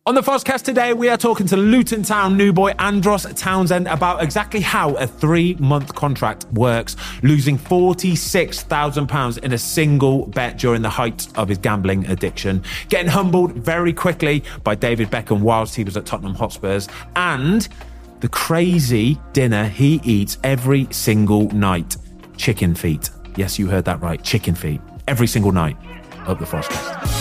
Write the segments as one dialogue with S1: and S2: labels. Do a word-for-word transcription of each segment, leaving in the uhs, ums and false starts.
S1: On the Foscast today, we are talking to Luton Town new boy Andros Townsend about exactly how a three-month contract works, losing forty-six thousand pounds in a single bet during the height of his gambling addiction, getting humbled very quickly by David Beckham whilst he was at Tottenham Hotspurs, and the crazy dinner he eats every single night. Chicken feet. Yes, you heard that right. Chicken feet. Every single night of the Foscast.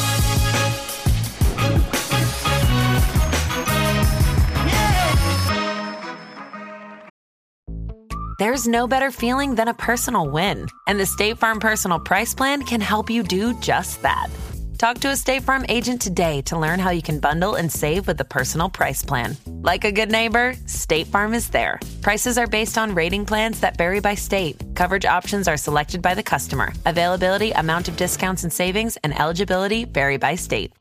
S2: There's no better feeling than a personal win, and the State Farm Personal Price Plan can help you do just that. Talk to a State Farm agent today to learn how you can bundle and save with the Personal Price Plan. Like a good neighbor, State Farm is there. Prices are based on rating plans that vary by state. Coverage options are selected by the customer. Availability, amount of discounts and savings, and eligibility vary by state.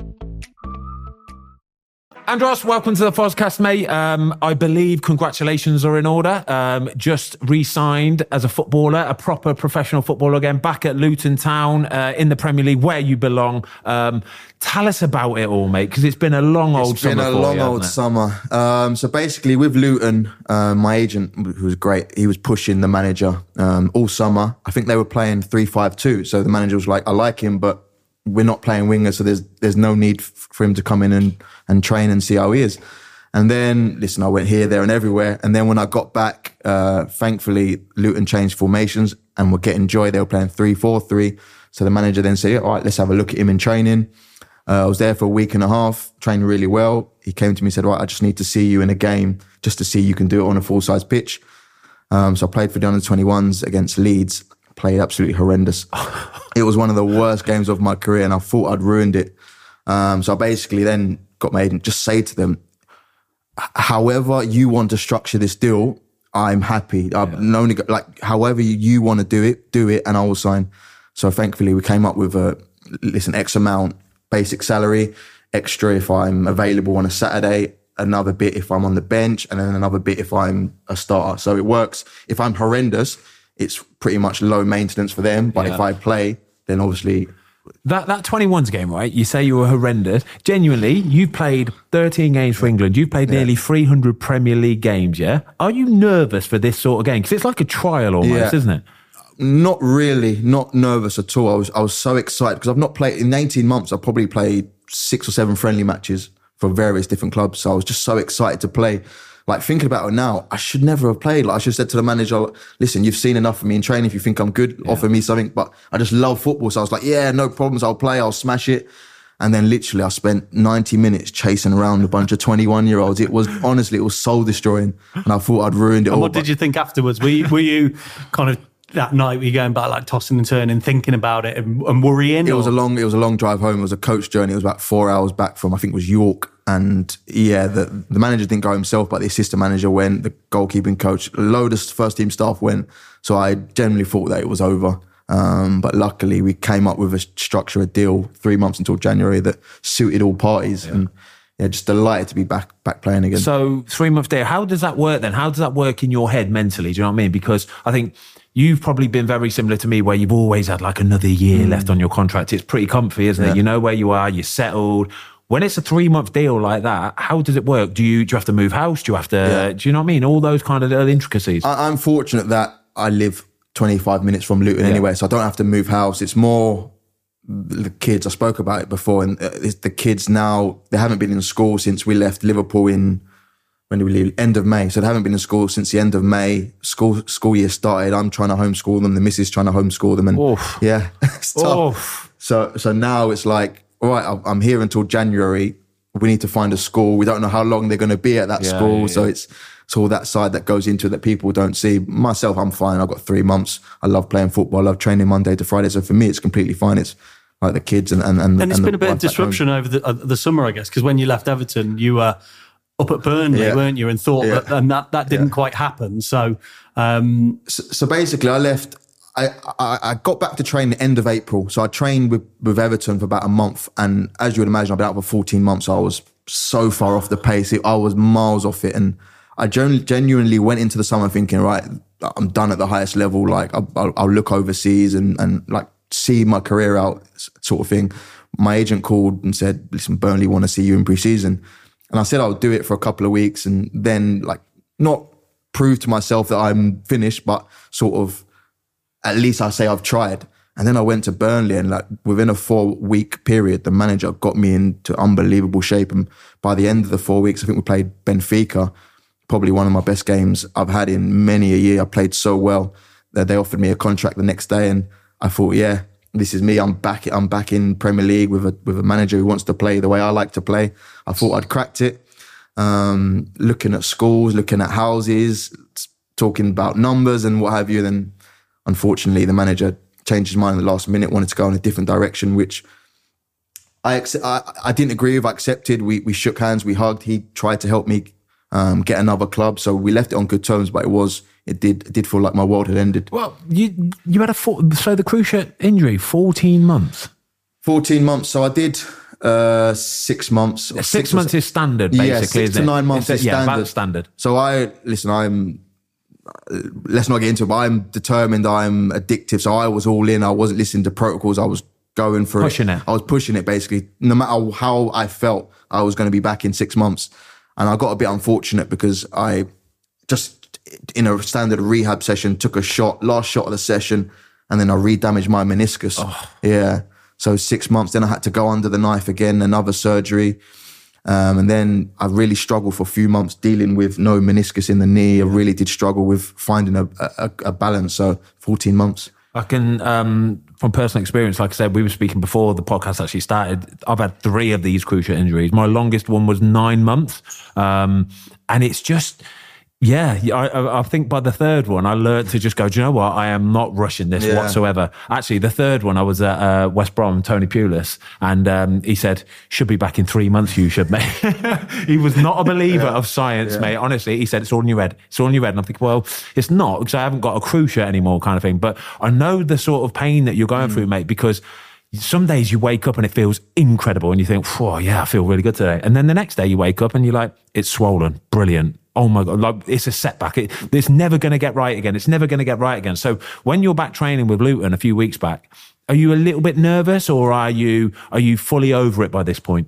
S1: Andros, welcome to the Foscast, mate. Um, I believe congratulations are in order. Um, just re-signed as a footballer, a proper professional footballer again, back at Luton Town uh, in the Premier League, where you belong. Um, tell us about it all, mate, because it's been a long old summer.
S3: It's been a long
S1: you,
S3: old summer. Um, so basically, with Luton, uh, my agent, who was great, he was pushing the manager um, all summer. I think they were playing three five two. So the manager was like, I like him, but we're not playing wingers, so there's there's no need f- for him to come in and, and train and see how he is. And then, listen, I went here, there and everywhere. And then when I got back, uh, thankfully, Luton changed formations and were getting joy. They were playing three four three. So the manager then said, all right, let's have a look at him in training. Uh, I was there for a week and a half, trained really well. He came to me and said, right, I just need to see you in a game just to see you can do it on a full-size pitch. Um, so I played for the under twenty-ones against Leeds. Played absolutely horrendous. It was one of the worst games of my career and I thought I'd ruined it. Um, so I basically then got my agent, just say to them, however you want to structure this deal, I'm happy. I've yeah. only got, like, however you, you want to do it, do it and I will sign. So thankfully we came up with a, listen, X amount, basic salary, extra if I'm available on a Saturday, another bit if I'm on the bench and then another bit if I'm a starter. So it works. If I'm horrendous, it's pretty much low maintenance for them. But yeah. if I play, then obviously...
S1: That that twenty-ones game, right? You say you were horrendous. Genuinely, you've played thirteen games for England. You've played yeah. nearly three hundred Premier League games, yeah? Are you nervous for this sort of game? Because it's like a trial almost, yeah. isn't it?
S3: Not really. Not nervous at all. I was I was so excited because I've not played... In eighteen months, I've probably played six or seven friendly matches for various different clubs. So I was just so excited to play. Like, thinking about it now, I should never have played. Like, I should have said to the manager, listen, you've seen enough of me in training. If you think I'm good, yeah. offer me something. But I just love football. So I was like, yeah, no problems. I'll play. I'll smash it. And then literally I spent ninety minutes chasing around a bunch of twenty-one-year-olds. It was, honestly, it was soul-destroying. And I thought I'd ruined it
S4: and
S3: all.
S4: What did you think afterwards? Were you, were you kind of, that night, were you going back, like, tossing and turning, thinking about it and, and worrying?
S3: It
S4: or?
S3: was a long, it was a long drive home. It was a coach journey. It was about four hours back from, I think it was York. And yeah, the, the manager didn't go himself, but the assistant manager went, the goalkeeping coach, a load of first team staff went. So I generally thought that it was over. Um, but luckily we came up with a structure, a deal three months until January that suited all parties. Yeah. And yeah, just delighted to be back back playing again.
S1: So three month deal, how does that work then? How does that work in your head mentally? Do you know what I mean? Because I think you've probably been very similar to me where you've always had like another year mm. left on your contract. It's pretty comfy, isn't yeah. it? You know where you are, you're settled. When it's a three-month deal like that, how does it work? Do you do you have to move house? Do you have to, yeah. do you know what I mean? All those kind of little intricacies.
S3: I, I'm fortunate that I live twenty-five minutes from Luton yeah. anyway, so I don't have to move house. It's more the kids. I spoke about it before, and it's the kids now, they haven't been in school since we left Liverpool in, when did we leave? End of May. So they haven't been in school since the end of May. School school year started. I'm trying to homeschool them. The missus trying to homeschool them. And Oof. yeah, it's tough. Oof. So, so now it's like, all right, I'm here until January. We need to find a school. We don't know how long they're going to be at that yeah, school. Yeah, so yeah. it's it's all that side that goes into it that people don't see. Myself, I'm fine. I've got three months. I love playing football. I love training Monday to Friday. So for me, it's completely fine. It's like the kids and and and,
S4: and it's
S3: and
S4: been a bit of disruption over the uh, the summer, I guess, because when you left Everton, you were up at Burnley, yeah. weren't you? And thought yeah. that and that that didn't yeah. quite happen. So, um,
S3: so, so basically, I left. I, I, I got back to train the end of April. So I trained with, with Everton for about a month. And as you would imagine, I've been out for fourteen months. So I was so far off the pace. I was miles off it. And I gen- genuinely went into the summer thinking, right, I'm done at the highest level. Like I'll, I'll, I'll look overseas and, and like see my career out sort of thing. My agent called and said, listen, Burnley want to see you in pre-season. And I said I would do it for a couple of weeks and then like not prove to myself that I'm finished, but sort of at least I say I've tried. And then I went to Burnley and like within a four week period, the manager got me into unbelievable shape. And by the end of the four weeks, I think we played Benfica, probably one of my best games I've had in many a year. I played so well that they offered me a contract the next day. And I thought, yeah, this is me. I'm back. I'm back in Premier League with a, with a manager who wants to play the way I like to play. I thought I'd cracked it. Um, looking at schools, looking at houses, talking about numbers and what have you. Then unfortunately, the manager changed his mind at the last minute, wanted to go in a different direction, which I, accept, I I didn't agree with, I accepted. We we shook hands, we hugged. He tried to help me um, get another club. So we left it on good terms, but it was, it did it did feel like my world had ended.
S1: Well, you you had a, four, so the cruciate injury, fourteen months.
S3: fourteen months. So I did uh, six months.
S1: Six, six months is standard, basically,
S3: yeah, six
S1: isn't
S3: to
S1: it?
S3: nine months
S1: it's,
S3: is
S1: yeah,
S3: standard.
S1: about standard.
S3: So I, listen, I'm, let's not get into it, but I'm determined, I'm addictive. So I was all in. I wasn't listening to protocols. I was going for
S1: pushing it.
S3: it. I was pushing it basically. No matter how I felt, I was going to be back in six months. And I got a bit unfortunate because I just, in a standard rehab session, took a shot, last shot of the session, and then I re-damaged my meniscus. Oh. Yeah. So six months, then I had to go under the knife again, another surgery. Um, and then I really struggled for a few months dealing with no meniscus in the knee. I really did struggle with finding a, a, a balance. So fourteen months.
S1: I can, um, from personal experience, like I said, we were speaking before the podcast actually started. I've had three of these cruciate injuries. My longest one was nine months. Um, and it's just... Yeah, I, I think by the third one, I learned to just go, do you know what? I am not rushing this yeah. whatsoever. Actually, the third one, I was at uh, West Brom, Tony Pulis, and um, he said, should be back in three months, you should, mate. He was not a believer yeah. of science, yeah. mate. Honestly, he said, it's all in your head. It's all in your head. And I'm thinking, well, it's not, because I haven't got a cruciate anymore kind of thing. But I know the sort of pain that you're going mm. through, mate, because some days you wake up and it feels incredible and you think, oh, yeah, I feel really good today. And then the next day you wake up and you're like, it's swollen. Brilliant. Oh my God, like it's a setback. It, it's never going to get right again. It's never going to get right again. So when you're back training with Luton a few weeks back, are you a little bit nervous or are you are you fully over it by this point?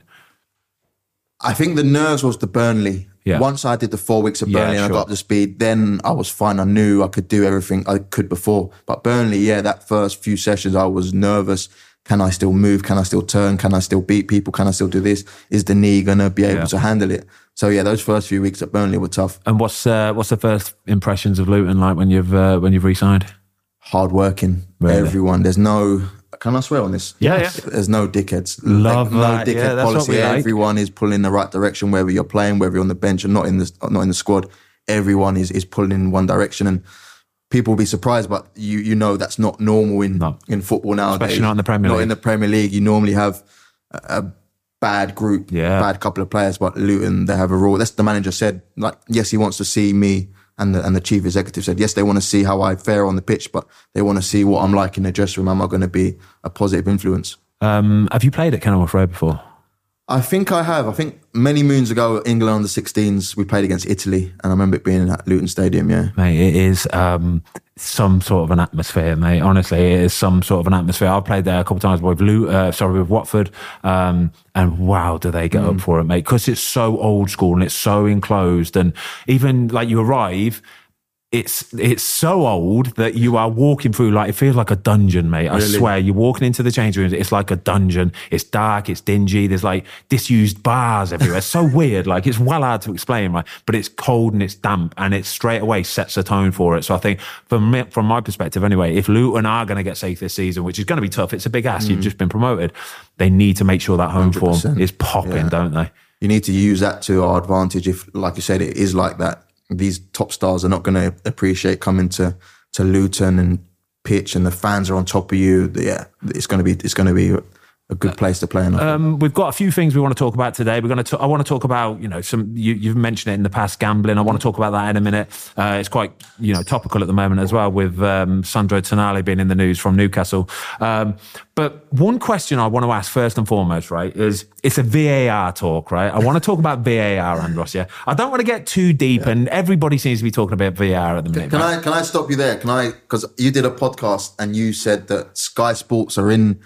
S3: I think the nerves was the Burnley. Yeah. Once I did the four weeks of Burnley yeah, and sure. I got up to speed, then I was fine. I knew I could do everything I could before. But Burnley, yeah, that first few sessions, I was nervous. Can I still move? Can I still turn? Can I still beat people? Can I still do this? Is the knee going to be able yeah. to handle it? So yeah, those first few weeks at Burnley were tough.
S1: And what's uh, what's the first impressions of Luton like when you've uh, when you've re-signed?
S3: Hard working, really? Everyone. There's no. Can I swear on this?
S1: Yeah, yeah.
S3: There's no dickheads.
S1: Love
S3: like,
S1: that.
S3: No dickhead
S1: yeah, that's
S3: policy.
S1: what we like.
S3: Everyone is pulling in the right direction. Whether you're playing, whether you're on the bench, and not in the not in the squad, everyone is is pulling in one direction. And people will be surprised, but you you know that's not normal in
S1: no.
S3: in football nowadays.
S1: Especially not in the Premier League.
S3: Not in the Premier League. You normally have a, a bad group,
S1: yeah.
S3: bad couple of players, but Luton, they have a rule. That's the manager said. Like, yes, he wants to see me, and the and the chief executive said, yes, they want to see how I fare on the pitch, but they want to see what I'm like in the dressing room. Am I going to be a positive influence?
S1: Um, have you played at Kenilworth Road before?
S3: I think I have. I think many moons ago, England under sixteens, we played against Italy, and I remember it being at Luton Stadium, yeah.
S1: Mate, it is um, some sort of an atmosphere, mate. Honestly, it is some sort of an atmosphere. I've played there a couple of times with Luton, uh, sorry, with Watford, um, and wow, do they get mm. up for it, mate? Because it's so old school and it's so enclosed, and even like you arrive, It's it's so old that you are walking through like, it feels like a dungeon, mate. I really? swear, you're walking into the change rooms, it's like a dungeon. It's dark, it's dingy, there's like disused bars everywhere. It's so weird, like it's well hard to explain, right? But it's cold and it's damp and it straight away sets the tone for it. So I think from me, from my perspective anyway, if Luton are going to get safe this season, which is going to be tough, it's a big ask, mm. you've just been promoted, they need to make sure that home one hundred percent form is popping, yeah. don't they?
S3: You need to use that to our advantage if, like you said, it is like that. These top stars are not going to appreciate coming to, to Luton and pitch, and the fans are on top of you. Yeah, it's going to be it's going to be a good place to play in.
S1: Um, we've got a few things we want to talk about today. We're going to. I want to talk about you know some. You, you've mentioned it in the past, gambling. I want to talk about that in a minute. Uh, it's quite you know topical at the moment as well, with um, Sandro Tonali being in the news from Newcastle. Um, but one question I want to ask first and foremost, right, is it's a V A R talk, right? I want to talk about V A R, Andros. Yeah, I don't want to get too deep, yeah. and everybody seems to be talking about V A R at the minute.
S3: Can
S1: right?
S3: I can I stop you there? Can I? Because you did a podcast and you said that Sky Sports are in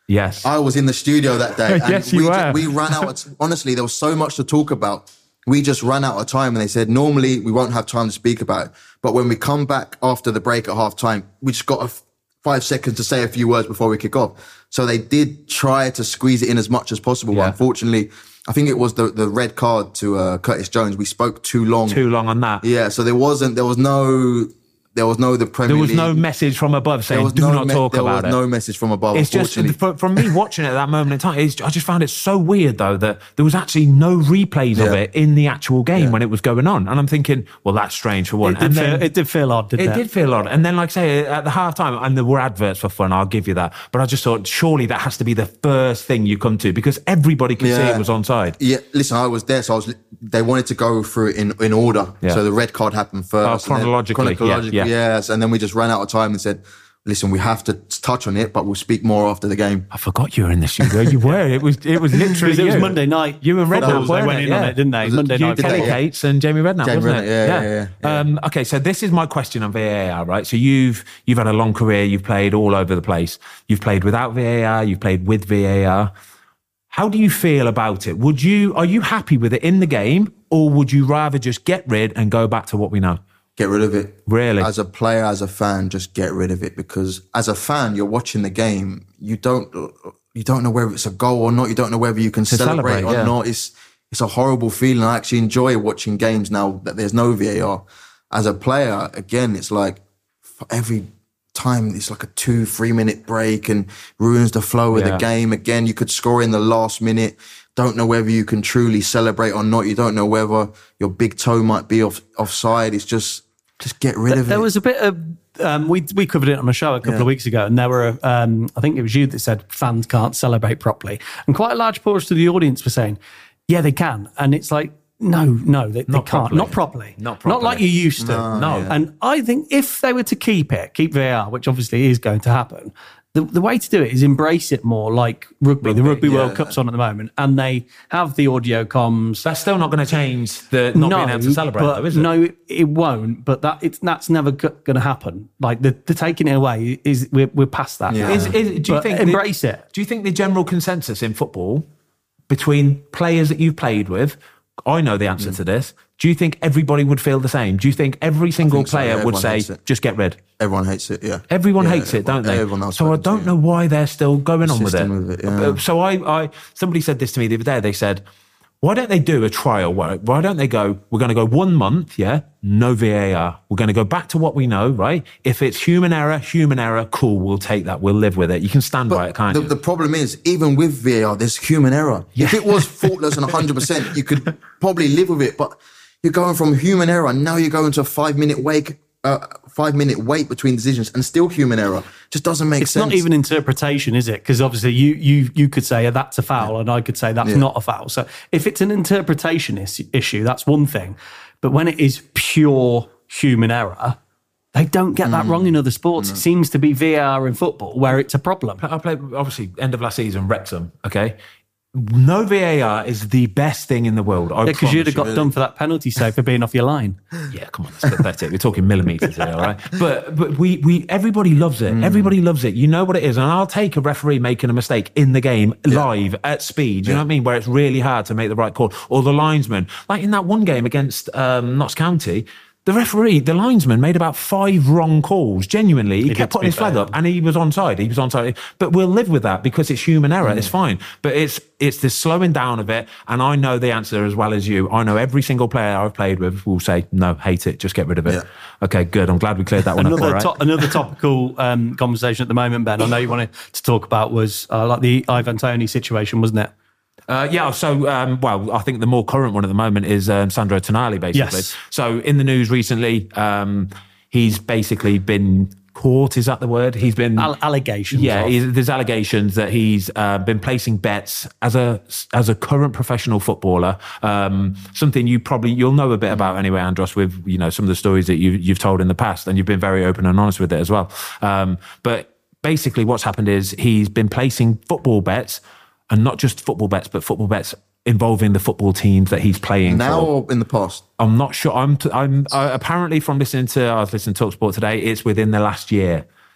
S1: Yes.
S3: I was in the studio that day. And
S1: Yes, you
S3: we,
S1: were.
S3: we ran out of, honestly, there was so much to talk about. We just ran out of time, and they said, normally we won't have time to speak about it. But when we come back after the break at half time, we just got a f- five seconds to say a few words before we kick off. So they did try to squeeze it in as much as possible.
S1: Yeah.
S3: But unfortunately, I think it was the, the red card to uh, Curtis Jones. We spoke too long.
S1: Too long on that.
S3: Yeah. So there wasn't, there was no, there was no the Premier
S1: There was
S3: League.
S1: no message from above saying,
S3: There was
S1: do
S3: no
S1: not
S3: me-
S1: talk
S3: there
S1: about
S3: was
S1: it.
S3: no message from above.
S1: It's just,
S3: unfortunately.
S1: for, from me watching it at that moment in time, it's, I just found it so weird, though, that there was actually no replays of
S3: Yeah.
S1: it in the actual game
S3: Yeah.
S1: when it was going on. And I'm thinking, well, that's strange for one.
S4: It did,
S1: and
S4: feel,
S1: then,
S4: it did feel odd, didn't
S1: It
S4: it?
S1: did feel odd. And then, like I say, at the half time, and there were adverts for fun, I'll give you that. But I just thought, surely that has to be the first thing you come to, because everybody could see
S3: Yeah.
S1: it was onside.
S3: Yeah, listen, I was there, so I was. They wanted to go through it in, in order.
S1: Yeah.
S3: So the red card happened first.
S1: Oh,
S3: and then-
S1: chronologically, yeah,
S3: chronologically,
S1: yeah.
S3: yes. And then we just ran out of time and said, listen, we have to touch on it, but we'll speak more after the game.
S1: I forgot you were in the studio. You were. It was It was literally
S4: Because it was
S1: you.
S4: Monday night.
S1: You and Redknapp,
S4: Footballs, they
S1: weren't
S4: went
S1: it?
S4: in on
S1: Yeah.
S4: it, didn't they?
S3: Was it-
S4: Monday
S3: you
S4: night.
S3: did
S1: Kelly
S3: that, yeah.
S1: Cates and Jamie Redknapp,
S3: Jamie
S1: wasn't
S3: Redknapp,
S1: it?
S3: yeah, yeah, yeah.
S1: Um, okay, so this is my question on V A R, right? So you've you've had a long career. You've played all over the place. You've played without V A R. You've played with V A R. How do you feel about it? Would you are you happy with it in the game, or would you rather just get rid and go back to what we know?
S3: Get rid of it.
S1: Really?
S3: As a player, as a fan, just get rid of it, because as a fan, you're watching the game. You don't you don't know whether it's a goal or not. You don't know whether you can celebrate,
S1: celebrate,
S3: or
S1: yeah.
S3: not. It's it's a horrible feeling. I actually enjoy watching games now that there's no V A R. As a player, again, it's like for every time it's like a two, three minute break and ruins the flow of
S1: Yeah.
S3: the game. Again, you could score in the last minute. Don't know whether you can truly celebrate or not. You don't know whether your big toe might be off offside. It's just just get rid of
S4: There
S3: it.
S4: was a bit of um, we we covered it on a show a couple
S3: Yeah.
S4: of weeks ago, and there were um, I think it was you that said fans can't celebrate properly, and quite a large portion of the audience were saying, yeah, they can, and it's like, no, no, they, they
S1: Not
S4: can't,
S1: properly.
S4: not properly,
S1: Not
S4: not like
S1: properly.
S4: you used to.
S1: No.
S4: And I think if they were to keep it, keep V A R, which obviously is going to happen. The, the way to do it is embrace it more like rugby. the Rugby World
S3: yeah.
S4: Cup's on at the moment, and they have the audio comms.
S1: That's still not going to change the not being able to celebrate,
S4: but
S1: though, is it?
S4: no, it, it won't. But that it's that's never g- going to happen. Like the, the taking it away is we're, we're past that.
S3: Yeah.
S4: now.
S1: Is, is, do you
S4: But
S1: think
S4: embrace
S1: the,
S4: it?
S1: Do you think the general consensus in football between players that you've played with? I know the
S3: Mm.
S1: answer to this. Do you think everybody would feel the same? Do you think every single
S3: think so,
S1: player
S3: yeah,
S1: would
S3: everyone
S1: say,
S3: hates it.
S1: just get rid?
S3: Everyone hates it, yeah.
S1: Everyone
S3: Yeah,
S1: hates it,
S3: everyone-
S1: don't they?
S3: everyone else
S1: so I
S3: hates it,
S1: don't
S3: yeah.
S1: know why they're still going on with it.
S3: Persisting with it, yeah.
S1: Uh, So I, I, somebody said this to me the other day. They said, why don't they do a trial? Why why don't they go, we're going to go one month, yeah, no V A R. We're going to go back to what we know, right? If it's human error, human error, cool, we'll take that. We'll live with it. You can stand by it, can't
S3: the,
S1: you?
S3: the problem is, even with V A R, there's human error. If it was faultless and one hundred percent, you could probably live with it. But you're going from human error, now you're going to a five minute wait, uh, five minute wait between decisions, and still human error. Just doesn't make
S4: It's
S3: sense.
S4: not even interpretation, is it? Because obviously you you you could say that's a foul, and I could say that's
S3: Yeah.
S4: not a foul. So if it's an interpretation is- issue, that's one thing. But when it is pure human error, they don't get that wrong in other sports. It seems to be V A R in football where it's a problem.
S1: I played, obviously, end of last season, Wrexham, okay? No V A R is the best thing in the world. I
S4: Because you'd have got
S1: promise
S4: done for that penalty save for being off your line.
S1: you. Yeah, come on, that's pathetic. We're talking millimetres here, all right? But but we we everybody loves it. Everybody loves it. You know what it is. And I'll take a referee making a mistake in the game live at speed. You know what I mean? Where it's really hard to make the right call. Or the linesman, like in that one game against um, Notts County. The referee, the linesman, made about five wrong calls. Genuinely, he,
S4: did,
S1: kept
S4: to
S1: putting
S4: be
S1: his flag
S4: fair.
S1: up, and he was onside. He was onside. But we'll live with that because it's human error. It's fine. But it's it's this slowing down of it. And I know the answer as well as you. I know every single player I've played with will say, "No, hate it. Just get rid of it."
S3: Yeah.
S1: Okay, good. I'm glad we cleared that one up.
S4: Another
S1: All right.
S4: to- another topical um, conversation at the moment, Ben. I know you wanted to talk about was uh, like the Ivan Toney situation, wasn't it?
S1: Uh, yeah, so, um, well, I think the more current one at the moment is um, Sandro Tonali, basically.
S4: Yes.
S1: So, in the news recently, um, he's basically been caught, is that the word? He's been...
S4: Al- allegations.
S1: Yeah,
S4: of.
S1: he's, there's allegations that he's uh, been placing bets as a as a current professional footballer. Um, something you probably you'll know a bit about anyway, Andros, with you know some of the stories that you you've told in the past, and you've been very open and honest with it as well. Um, but basically, what's happened is he's been placing football bets, and not just football bets, but football bets involving the football teams that he's playing
S3: now
S1: for.
S3: or in the past.
S1: I'm not sure. I'm. T- I'm uh, apparently from listening to. I was listening to TalkSport today. It's within the last year.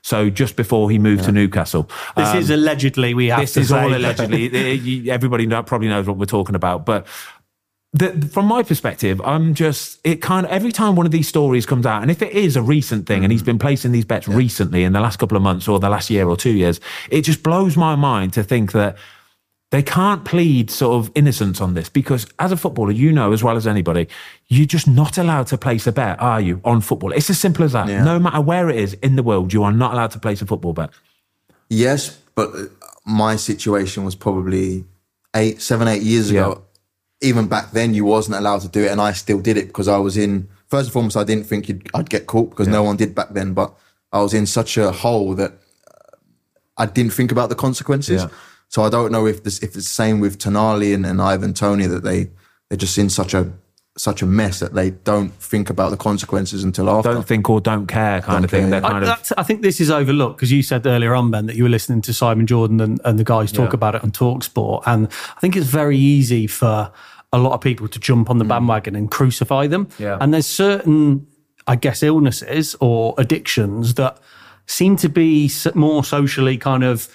S1: So just before he moved yeah. to Newcastle.
S4: This
S1: um,
S4: is allegedly, we have
S1: this
S4: to
S1: is
S4: say.
S1: all allegedly. Everybody probably knows what we're talking about. But the, from my perspective, I'm just, it kind of, every time one of these stories comes out, and if it is a recent thing, mm. and he's been placing these bets yeah. recently in the last couple of months or the last year or two years, it just blows my mind to think that they can't plead sort of innocence on this, because as a footballer, you know as well as anybody, you're just not allowed to place a bet, are you, on football? It's as simple as that. Yeah. No matter where it is in the world, you are not allowed to place a football bet.
S3: Yes, but my situation was probably eight, seven, eight years ago. Yeah. Even back then, you wasn't allowed to do it, and I still did it because I was in, first and foremost, I didn't think you'd, I'd get caught because yeah. no one did back then, but I was in such a hole that I didn't think about the consequences. Yeah. So I don't know if this, if it's the same with Tonali and, and Ivan Toney, that they, they're just in such a such a mess that they don't think about the consequences until after.
S1: Don't think or don't care kind don't of thing. They're kind
S4: I,
S1: of...
S4: I think this is overlooked, because you said earlier on, Ben, that you were listening to Simon Jordan and, and the guys talk yeah. about it on TalkSport. And I think it's very easy for a lot of people to jump on the bandwagon mm. and crucify them. Yeah. And there's certain, I guess, illnesses or addictions that seem to be more socially kind of,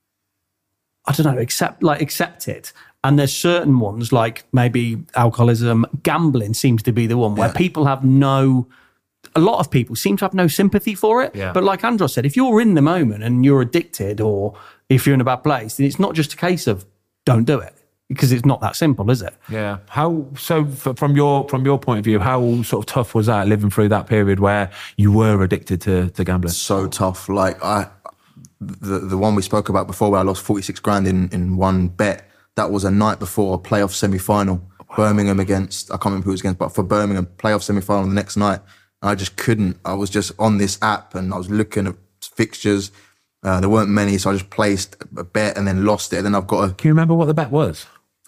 S4: I don't know, accept like accepted. And there's certain ones like maybe alcoholism, gambling seems to be the one where yeah. people have no, a lot of people seem to have no sympathy for it. Yeah. But like Andros said, if you're in the moment and you're addicted, or if you're in a bad place, then it's not just a case of don't do it, because it's not that simple, is it?
S1: Yeah. How, so from your, from your point of view, how sort of tough was that living through that period where you were addicted to, to gambling?
S3: So tough. Like I, The the one we spoke about before, where I lost forty-six grand in, in one bet, that was a night before a playoff semi-final. Wow. Birmingham against, I can't remember who it was against, but for Birmingham, playoff semi-final the next night. I just couldn't. I was just on this app and I was looking at fixtures. Uh, there weren't many, so I just placed a bet and then lost it. And then I've got a...
S1: Can you remember what the bet was?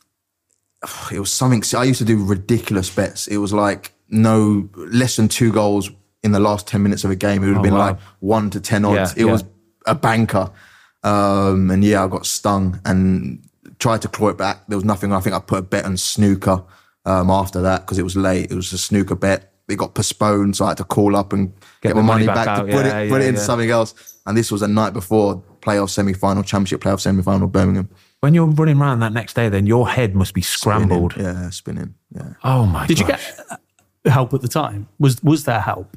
S3: It was something... I used to do ridiculous bets. It was like no, less than two goals in the last ten minutes of a game. It would have oh, been wow. like one to ten odds. Yeah, it yeah. was a banker. Um, and yeah, I got stung and tried to claw it back. There was nothing. I think I put a bet on snooker um, after that because it was late. It was a snooker bet. It got postponed, so I had to call up and get, get my money, money back, back to put yeah, it put yeah, it into yeah. something else. And this was a night before playoff semi-final, championship playoff semi-final, Birmingham.
S1: When you're running around that next day, then your head must be scrambled.
S3: Spinning. Yeah, spinning. Yeah.
S1: Oh my!
S4: Did
S1: gosh.
S4: you get help at the time? Was was there help?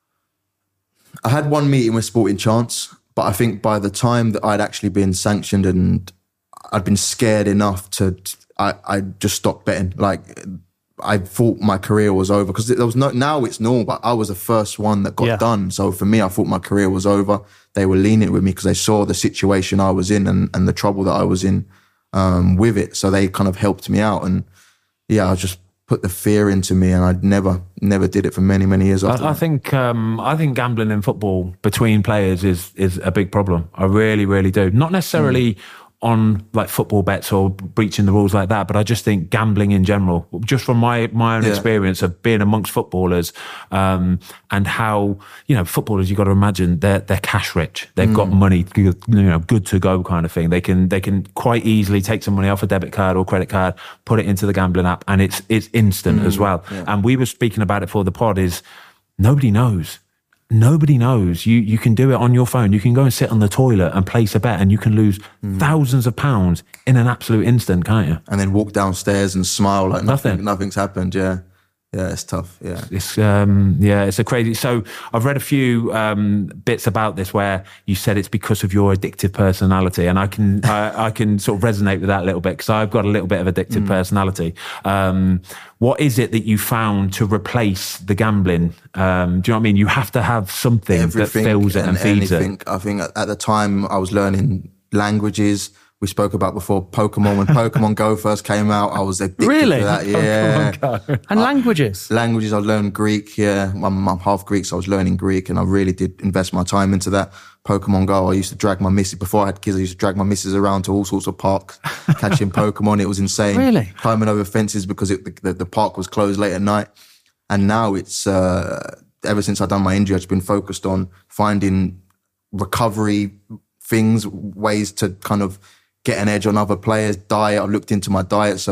S3: I had one meeting with Sporting Chance. But I think by the time that I'd actually been sanctioned and I'd been scared enough to, I, I just stopped betting. Like, I thought my career was over because there was no, now it's normal, but I was the first one that got yeah. done. So for me, I thought my career was over. They were lenient with me because they saw the situation I was in and, and the trouble that I was in um, with it. So they kind of helped me out. And yeah, I just put the fear into me, and I never, never did it for many, many years after
S1: I, I think, um, I think gambling in football between players is is a big problem. I really, really do. Not necessarily mm. on like football bets or breaching the rules like that, but I just think gambling in general, just from my my own yeah. experience of being amongst footballers, um, and how, you know, footballers, you got to imagine they're they're cash rich. They've mm. got money, you know, good to go kind of thing. They can they can quite easily take some money off a debit card or credit card, put it into the gambling app, and it's it's instant mm. as well. Yeah. And we were speaking about it for the pod. Is nobody knows. Nobody knows. You you can do it on your phone. You can go and sit on the toilet and place a bet, and you can lose mm. thousands of pounds in an absolute instant, can't you?
S3: And then walk downstairs and smile like nothing, nothing. nothing's happened. Yeah, yeah, it's tough. Yeah,
S1: it's um, yeah, it's a crazy. So I've read a few um, bits about this where you said it's because of your addictive personality, and I can I, I can sort of resonate with that a little bit because I've got a little bit of addictive mm. personality. Um, What is it that you found to replace the gambling? Um, do you know what I mean? You have to have something Everything that fills it and, and feeds anything. it.
S3: I think at the time I was learning languages. We spoke about before Pokemon. When Pokemon Go first came out, I was addicted
S4: really?
S3: to that. Yeah.
S4: And languages?
S3: I, languages, I learned Greek, yeah. I'm, I'm half Greek, so I was learning Greek, and I really did invest my time into that. Pokemon Go, I used to drag my missus, before I had kids, I used to drag my missus around to all sorts of parks, catching Pokemon. It was insane.
S4: Really?
S3: Climbing over fences because it, the, the park was closed late at night. And now it's, uh, ever since I've done my injury, I've just been focused on finding recovery things, ways to kind of get an edge on other players. Diet, I've looked into my diet. So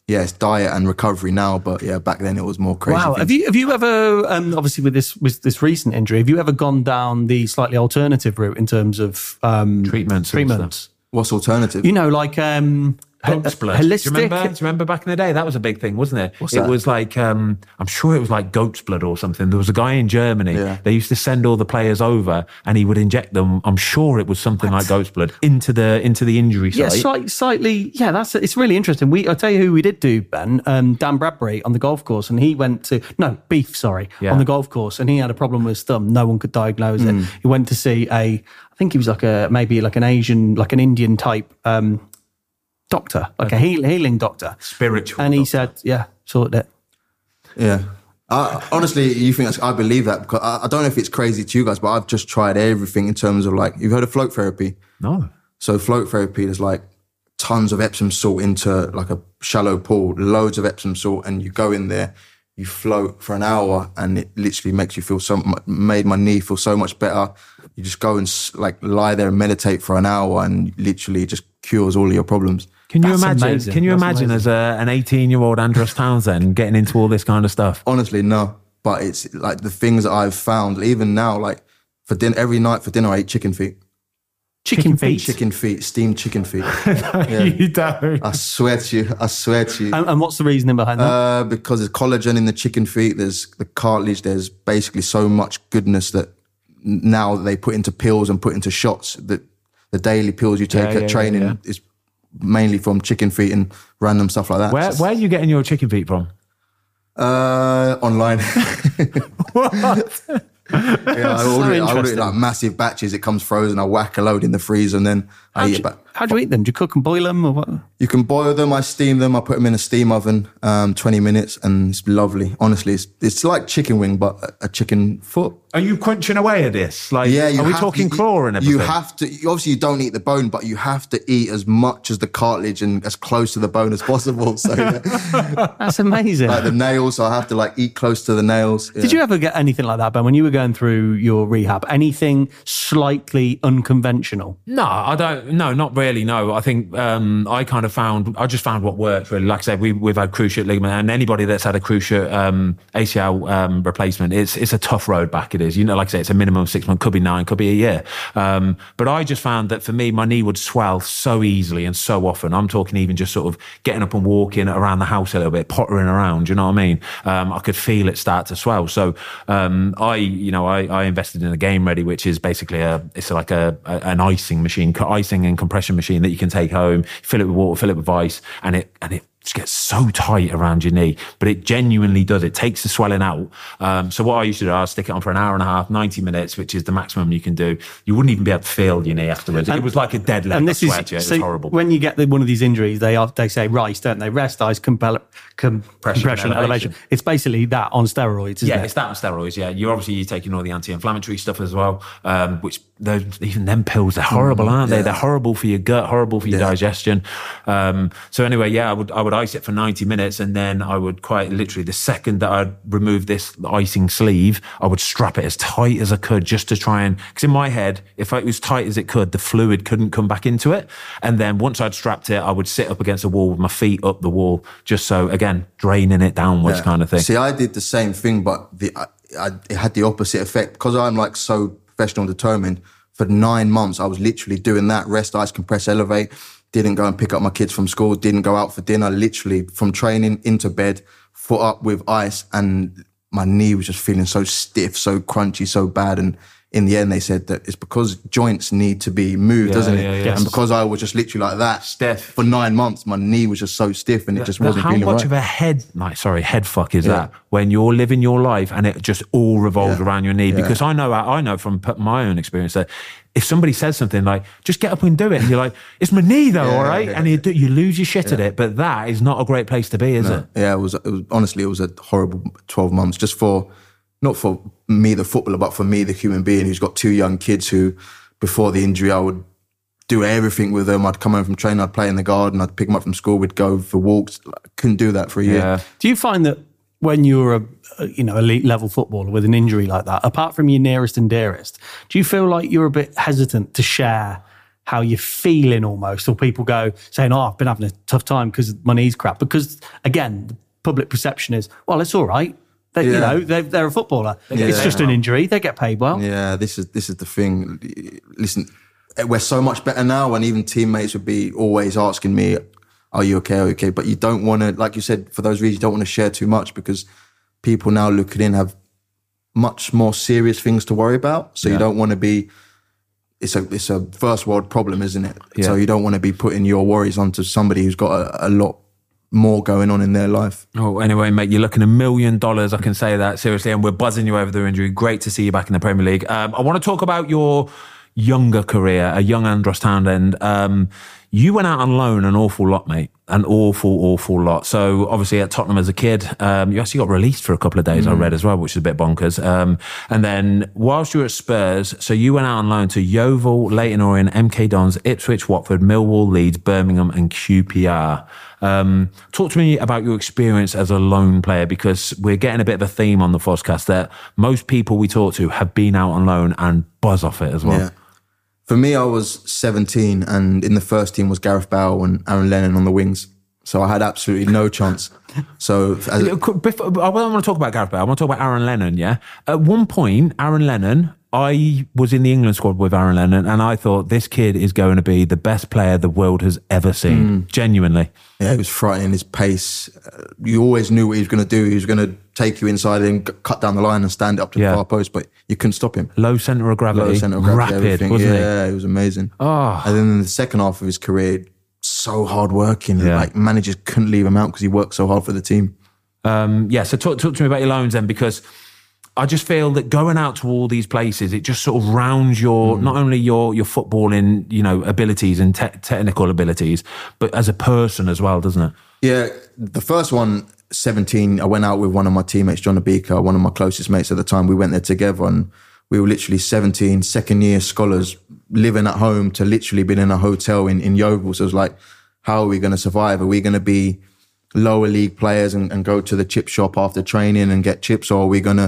S3: yeah, it's diet and recovery now. But yeah, back then it was more crazy.
S4: Wow.
S3: things.
S4: Have you have you ever, um, obviously with this with this recent injury, have you ever gone down the slightly alternative route in terms of um,
S1: Treatments and
S4: Treatments.
S3: What's alternative?
S4: You know, like um,
S1: Goat's blood.
S4: holistic.
S1: Do you, remember, do you remember back in the day? That was a big thing, wasn't it?
S3: What's
S1: it
S3: that?
S1: was like, um, I'm sure it was like goat's blood or something. There was a guy in Germany.
S3: Yeah.
S1: They used to send all the players over and he would inject them. I'm sure it was something like goat's blood into the into the injury
S4: Yeah,
S1: site.
S4: slight, slightly. Yeah, that's it's really interesting. We, I'll tell you who we did do, Ben. Um, Dan Bradbury on the golf course, and he went to no Beef, sorry,
S1: Yeah.
S4: on the golf course, and he had a problem with his thumb. No one could diagnose
S3: Mm.
S4: it. He went to see a, I think he was like a maybe like an Asian, like an Indian type um, doctor, like a heal, healing doctor,
S1: Spiritual.
S4: and he
S1: doctor.
S4: said, "Yeah, sorted it."
S3: Yeah. I, honestly, you think that's, I believe that because I, I don't know if it's crazy to you guys, but I've just tried everything in terms of like, you've heard of float therapy?
S1: No.
S3: So float therapy, there's like tons of Epsom salt into like a shallow pool, loads of Epsom salt, and you go in there, you float for an hour, and it literally makes you feel so mu- made my knee feel so much better. You just go and s- like lie there and meditate for an hour, and literally just cures all of your problems.
S1: Can you
S4: That's
S1: imagine?
S4: amazing.
S1: Can you
S4: That's
S1: imagine
S4: amazing.
S1: as a, an eighteen-year-old Andros Townsend getting into all this kind of stuff?
S3: Honestly, no. But it's like the things that I've found, even now, like for dinner, every night for dinner, I eat chicken feet.
S4: Chicken feet.
S3: Chicken feet, steamed chicken feet.
S1: You don't.
S3: I swear to you, I swear to you.
S4: And, and what's the reasoning behind that?
S3: Uh, because there's collagen in the chicken feet, there's the cartilage, there's basically so much goodness that now they put into pills and put into shots, that the daily pills you take
S1: Yeah,
S3: at
S1: yeah, yeah,
S3: training
S1: yeah.
S3: is mainly from chicken feet and random stuff like that.
S1: Where, where are you getting your chicken feet from?
S3: Uh, online.
S1: What?
S3: Yeah, I
S4: so
S3: order it, I order it
S4: interesting.
S3: like massive batches. It comes frozen. I whack a load in the freezer and then I
S4: How
S3: eat
S4: do
S3: it
S4: you,
S3: back.
S4: how do you eat them? Do you cook and boil them or what?
S3: You can boil them. I steam them. I put them in a steam oven, um, twenty minutes, and it's lovely. Honestly, it's it's like chicken wing, but a, a chicken foot.
S1: Are you crunching away at this? Like,
S3: Yeah, you
S1: are we
S3: have
S1: talking
S3: to,
S1: claw and everything?
S3: You have to. You, obviously, you don't eat the bone, but you have to eat as much as the cartilage and as close to the bone as possible. So, yeah.
S4: That's amazing.
S3: like the nails, so I have to like eat close to the nails. Yeah.
S4: Did you ever get anything like that, Ben, when you were going through your rehab? Anything slightly unconventional?
S1: No, I don't. No, not really. No, I think um, I kind of found. I just found what worked really. Like I said, we, we've had cruciate ligament, and anybody that's had a cruciate um, A C L um, replacement, it's it's a tough road back. It is. You know, like I say, it's a minimum of six months, could be nine, could be a year. Um, but I just found that for me, my knee would swell so easily and so often. I'm talking even just sort of getting up and walking around the house a little bit, pottering around. You know what I mean? Um, I could feel it start to swell. So um, I, you know, I, I invested in a Game Ready, which is basically a, it's like a, a an icing machine, icing and compression machine that you can take home, fill it with water, fill it with ice, and it and it just gets so tight around your knee. But it genuinely does. It takes the swelling out. Um, so what I used to do, I'd stick it on for an hour and a half, ninety minutes, which is the maximum you can do. You wouldn't even be able to feel your knee afterwards.
S4: And-
S1: it was like a dead leg.
S4: And this
S1: I
S4: is
S1: swear to you, it
S4: so
S1: was horrible.
S4: when you get the, one of these injuries, they are, they say RICE, don't they? Rest, ice, compel, com, compression,
S1: and
S4: elevation.
S1: elevation.
S4: It's basically that on steroids, isn't
S1: Yeah,
S4: it?
S1: it's that on steroids. Yeah, you're obviously you're taking all the anti-inflammatory stuff as well, um, which those, even them pills, they're horrible, aren't they?
S3: yeah.
S1: They're horrible for your gut, horrible for your
S3: Yeah.
S1: digestion. Um, so anyway, yeah, I would I would ice it for ninety minutes, and then I would quite literally the second that I'd remove this icing sleeve, I would strap it as tight as I could just to try and because in my head, if it was tight as it could, the fluid couldn't come back into it. And then once I'd strapped it, I would sit up against the wall with my feet up the wall, just so again draining it downwards,
S3: Yeah.
S1: kind of thing.
S3: See, I did the same thing, but the I, I, it had the opposite effect because I'm like so professional and determined. For nine months, I was literally doing that: rest, ice, compress, elevate. Didn't go and pick up my kids from school. Didn't go out for dinner. Literally from training into bed, foot up with ice, and my knee was just feeling so stiff, so crunchy, so bad. And in the end, they said that it's because joints need to be moved,
S1: Yeah,
S3: doesn't
S1: yeah,
S3: it?
S1: yeah.
S3: And because I was just literally like that
S1: Stiff.
S3: for nine months, my knee was just so stiff, and it just
S1: But
S3: wasn't
S1: how
S3: feeling
S1: much
S3: right.
S1: of a head, like, sorry, head fuck is
S3: Yeah.
S1: that when you're living your life and it just all revolves
S3: Yeah.
S1: around your knee?
S3: Yeah.
S1: Because I know, I know from p- my own experience that if somebody says something like, just get up and do it, and you're like, it's my knee though,
S3: Yeah,
S1: all right?
S3: yeah,
S1: and you, do, you lose your shit at it. But that is not a great place to be, is it?
S3: Yeah, it was, it was. Honestly, it was a horrible twelve months. Just for, not for me, the footballer, but for me, the human being who's got two young kids who, before the injury, I would do everything with them. I'd come home from training, I'd play in the garden, I'd pick them up from school, we'd go for walks. I couldn't do that for a year.
S1: Yeah.
S4: Do you find that when you're a, a you know elite level footballer with an injury like that, apart from your nearest and dearest, do you feel like you're a bit hesitant to share how you're feeling almost, or people go saying, oh, I've been having a tough time because my knee's crap. Because again, the public perception is, well, it's all right. They, yeah. You know, they're, they're a footballer. Yeah. It's just an injury. They get paid well.
S3: Yeah, this is this is the thing. Listen, we're so much better now, and even teammates would be always asking me, are you okay, are you okay? But you don't want to, like you said, for those reasons, you don't want to share too much because people now looking in have much more serious things to worry about. So yeah. you don't want to be... It's a it's a first world problem, isn't it? Yeah. So you don't want to be putting your worries onto somebody who's got a, a lot more going on in their life.
S1: Oh, anyway, mate, you're looking a million dollars. I can say that seriously, and we're buzzing you over the injury. Great to see you back in the Premier League. Um, I want to talk about your younger career, a young Andros Townsend. Um, you went out on loan an awful lot, mate. An awful, awful lot. So obviously at Tottenham as a kid, um, you actually got released for a couple of days, mm. I read as well, which is a bit bonkers. Um, and then whilst you were at Spurs, so you went out on loan to Yeovil, Leyton Orient, M K Dons, Ipswich, Watford, Millwall, Leeds, Birmingham and Q P R. Um, talk to me about your experience as a loan player, because we're getting a bit of a theme on the Foscast that most people we talk to have been out on loan and buzz off it as well.
S3: Yeah. For me, I was seventeen and in the first team was Gareth Bale and Aaron Lennon on the wings. So I had absolutely no chance. So as a,
S1: Before, I don't want to talk about Gareth Bale. I want to talk about Aaron Lennon, yeah? At one point, Aaron Lennon, I was in the England squad with Aaron Lennon and I thought this kid is going to be the best player the world has ever seen. Mm. Genuinely.
S3: Yeah, he was frightening. His pace. Uh, you always knew what he was going to do. He was going to take you inside and cut down the line and stand up to yeah. the far post, but you couldn't stop him.
S1: Low centre of gravity. Low centre of gravity. Rapid, everything.
S3: wasn't
S1: yeah,
S3: he? Yeah, he was amazing.
S1: Oh.
S3: And then in the second half of his career, so hard working. Yeah. Like managers couldn't leave him out because he worked so hard for the team.
S1: Um, yeah, so talk, talk to me about your loans then, because I just feel that going out to all these places, it just sort of rounds your, mm. not only your your footballing, you know, abilities and te- technical abilities, but as a person as well, doesn't it?
S3: Yeah, the first one, seventeen, I went out with one of my teammates, John Abika, one of my closest mates at the time. We went there together and we were literally seventeen, second year scholars living at home to literally being in a hotel in, in Yeovil. So it was like, how are we going to survive? Are we going to be lower league players and, and go to the chip shop after training and get chips, or are we going to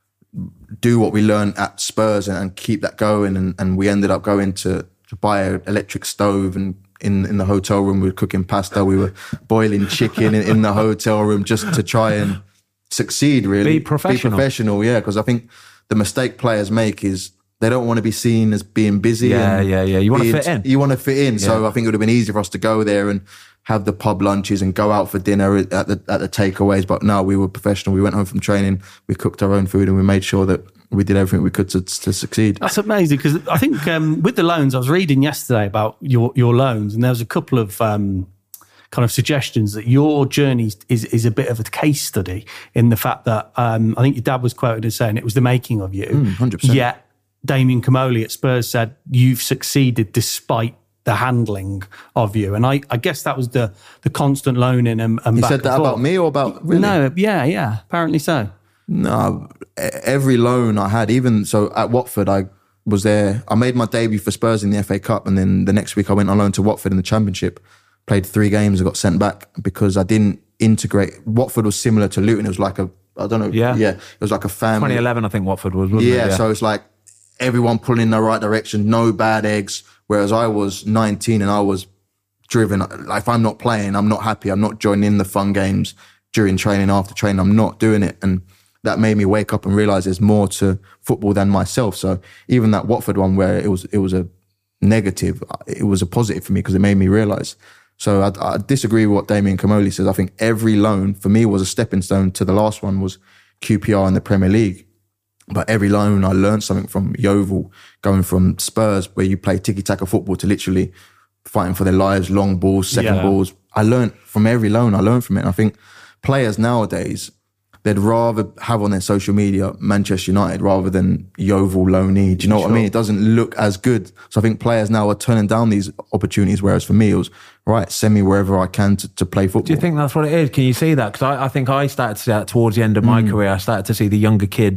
S3: do what we learned at Spurs and, and keep that going? And, and we ended up going to, to buy an electric stove, and in, in the hotel room we were cooking pasta, we were boiling chicken in, in the hotel room just to try and succeed, really.
S1: Be professional.
S3: Be professional, yeah, because I think the mistake players make is they don't want to be seen as being busy.
S1: Yeah,
S3: and
S1: yeah, yeah. You want to fit in.
S3: You want to fit in.
S1: Yeah.
S3: So I think it would have been easier for us to go there and have the pub lunches and go out for dinner at the at the takeaways. But no, we were professional. We went home from training, we cooked our own food, and we made sure that we did everything we could to, to succeed.
S4: That's amazing, because I think um, with the loans, I was reading yesterday about your, your loans, and there was a couple of um, kind of suggestions that your journey is, is a bit of a case study in the fact that um, I think your dad was quoted as saying it was the making of you.
S3: Mm, one hundred percent.
S4: Yet Damien Comolli at Spurs said you've succeeded despite the handling of you. And I, I guess that was the the constant loaning and, and
S3: he
S4: back
S3: said that
S4: and
S3: about
S4: forth.
S3: me or about... Really?
S4: No, yeah, yeah, apparently so.
S3: No, every loan I had, even so at Watford, I was there. I made my debut for Spurs in the F A Cup, and then the next week I went on loan to Watford in the Championship, played three games and got sent back because I didn't integrate. Watford was similar to Luton. It was like a, I don't know,
S1: yeah,
S3: yeah it was like a family.
S1: twenty eleven, I think Watford was, wasn't
S3: yeah,
S1: it? Yeah,
S3: so it's like everyone pulling in the right direction, no bad eggs. Whereas I was nineteen and I was driven. Like, if I'm not playing, I'm not happy. I'm not joining in the fun games during training, after training. I'm not doing it. And that made me wake up and realise there's more to football than myself. So even that Watford one where it was it was a negative, it was a positive for me because it made me realise. So I, I disagree with what Damien Comolli says. I think every loan for me was a stepping stone to the last one was Q P R in the Premier League. But every loan I learned something from. Yeovil, going from Spurs where you play tiki-taka football to literally fighting for their lives, long balls, second yeah. balls. I learned from every loan. I learned from it. And I think players nowadays, they'd rather have on their social media Manchester United rather than Yeovil loanee. Do you know sure. what I mean? It doesn't look as good. So I think players now are turning down these opportunities, whereas for me it was, right, send me wherever I can to, to play football.
S1: Do you think that's what it is? Can you see that? Because I, I think I started to see that towards the end of my mm. career. I started to see the younger kids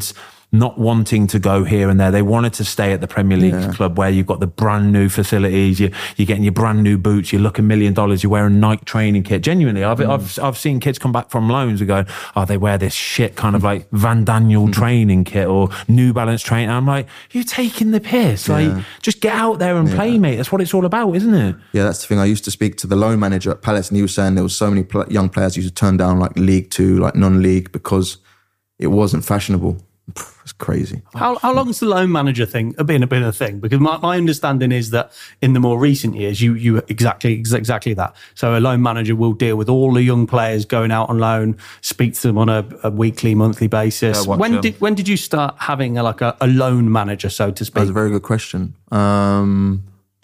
S1: not wanting to go here and there. They wanted to stay at the Premier League yeah. club where you've got the brand new facilities, you, you're getting your brand new boots, you're looking million dollars, you're wearing Nike training kit. Genuinely, I've, mm. I've, I've seen kids come back from loans and go, oh, they wear this shit kind of like Van Daniel mm. training kit or New Balance training. I'm like, you're taking the piss. Yeah. Like, just get out there and yeah. play, mate. That's what it's all about, isn't it?
S3: Yeah, that's the thing. I used to speak to the loan manager at Palace and he was saying there was so many pl- young players who used to turn down like League Two, like non-league because it wasn't fashionable. It's crazy.
S4: How, how long has the loan manager thing been a bit of a thing? Because my, my understanding is that in the more recent years, you you exactly exactly that. So a loan manager will deal with all the young players going out on loan, speak to them on a, a weekly, monthly basis. Yeah, when them. did when did you start having a, like a, a loan manager, so to speak?
S3: That's a very good question. Um,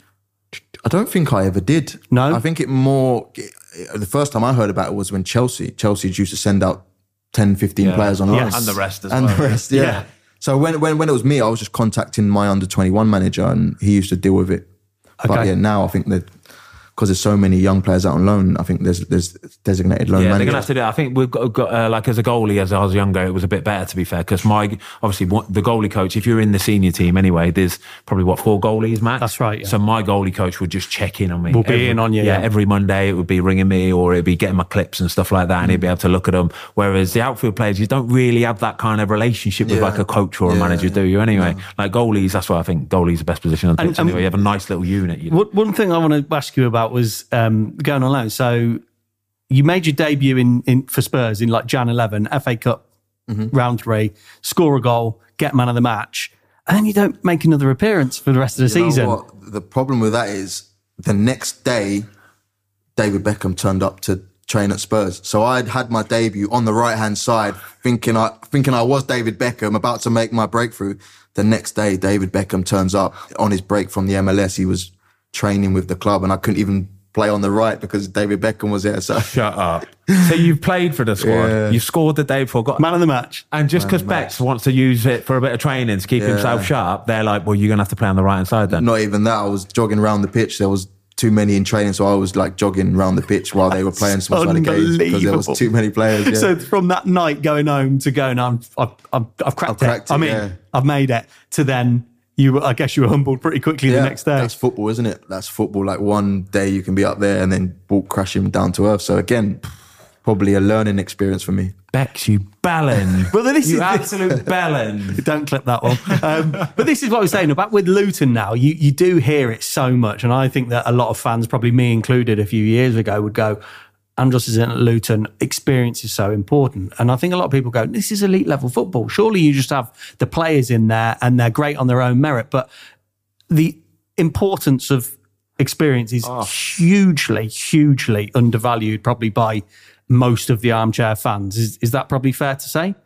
S3: I don't think I ever did.
S4: No,
S3: I think it more. The first time I heard about it was when Chelsea Chelsea used to send out ten, fifteen yeah. players on loan.
S1: Yes. And the rest as
S3: and
S1: well.
S3: And the rest, yeah. yeah. So when, when when it was me, I was just contacting my under twenty-one manager and he used to deal with it. Okay. But yeah, now I think that because there's so many young players out on loan, I think there's there's designated loan
S1: yeah,
S3: managers.
S1: They're going to have to do it. I think we've got, got uh, like as a goalie, as I was younger, it was a bit better to be fair because my, obviously what, the goalie coach, if you're in the senior team anyway, there's probably what, four goalies, Matt?
S4: That's right. Yeah.
S1: So my goalie coach would just check in on me.
S4: We'll be every, in on you.
S1: Yeah, yeah, every Monday it would be ringing me or it'd be getting my clips and stuff like that and mm. he'd be able to look at them. Whereas the outfield players, you don't really have that kind of relationship with yeah. like a coach or a yeah, manager, yeah. do you anyway? Yeah. Like goalies, that's why I think goalie's the best position on the pitch anyway. You have a nice little unit. You know?
S4: One thing I want to ask you about was um, going on loan. So you made your debut in, in for Spurs in like January eleventh, F A Cup, mm-hmm. round three, score a goal, get man of the match, and then you don't make another appearance for the rest of the you season.
S3: Know what? The problem with that is the next day, David Beckham turned up to train at Spurs. So I'd had my debut on the right-hand side, thinking I thinking I was David Beckham, about to make my breakthrough. The next day, David Beckham turns up on his break from the M L S. He was training with the club and I couldn't even play on the right because David Beckham was there. So
S1: shut up. So you've played for the squad. Yeah. You scored the day before. Got
S4: man of the match.
S1: And just because Bex wants to use it for a bit of training to keep yeah. himself sharp, they're like, well, you're going to have to play on the right hand side then.
S3: Not even that. I was jogging around the pitch. There was too many in training, so I was like jogging around the pitch while they were playing some side of games because there was too many players. Yeah.
S4: So from that night going home to going, I'm, I've, I've, I've cracked, I've cracked it. it. I mean, yeah. I've made it. To then you, I guess you were humbled pretty quickly yeah, the next day.
S3: That's football, isn't it? That's football. Like one day you can be up there and then walk crashing down to earth. So again, probably a learning experience for me.
S1: Bex, you bellend. Well, this you is absolute bellend.
S4: Don't clip that one. Um, but this is what I was saying about with Luton now. You you do hear it so much, and I think that a lot of fans, probably me included, a few years ago, would go, Andros is in at Luton, experience is so important. And I think a lot of people go, this is elite level football. Surely you just have the players in there and they're great on their own merit. But the importance of experience is oh. hugely, hugely undervalued, probably by most of the armchair fans. Is, is that probably fair to say?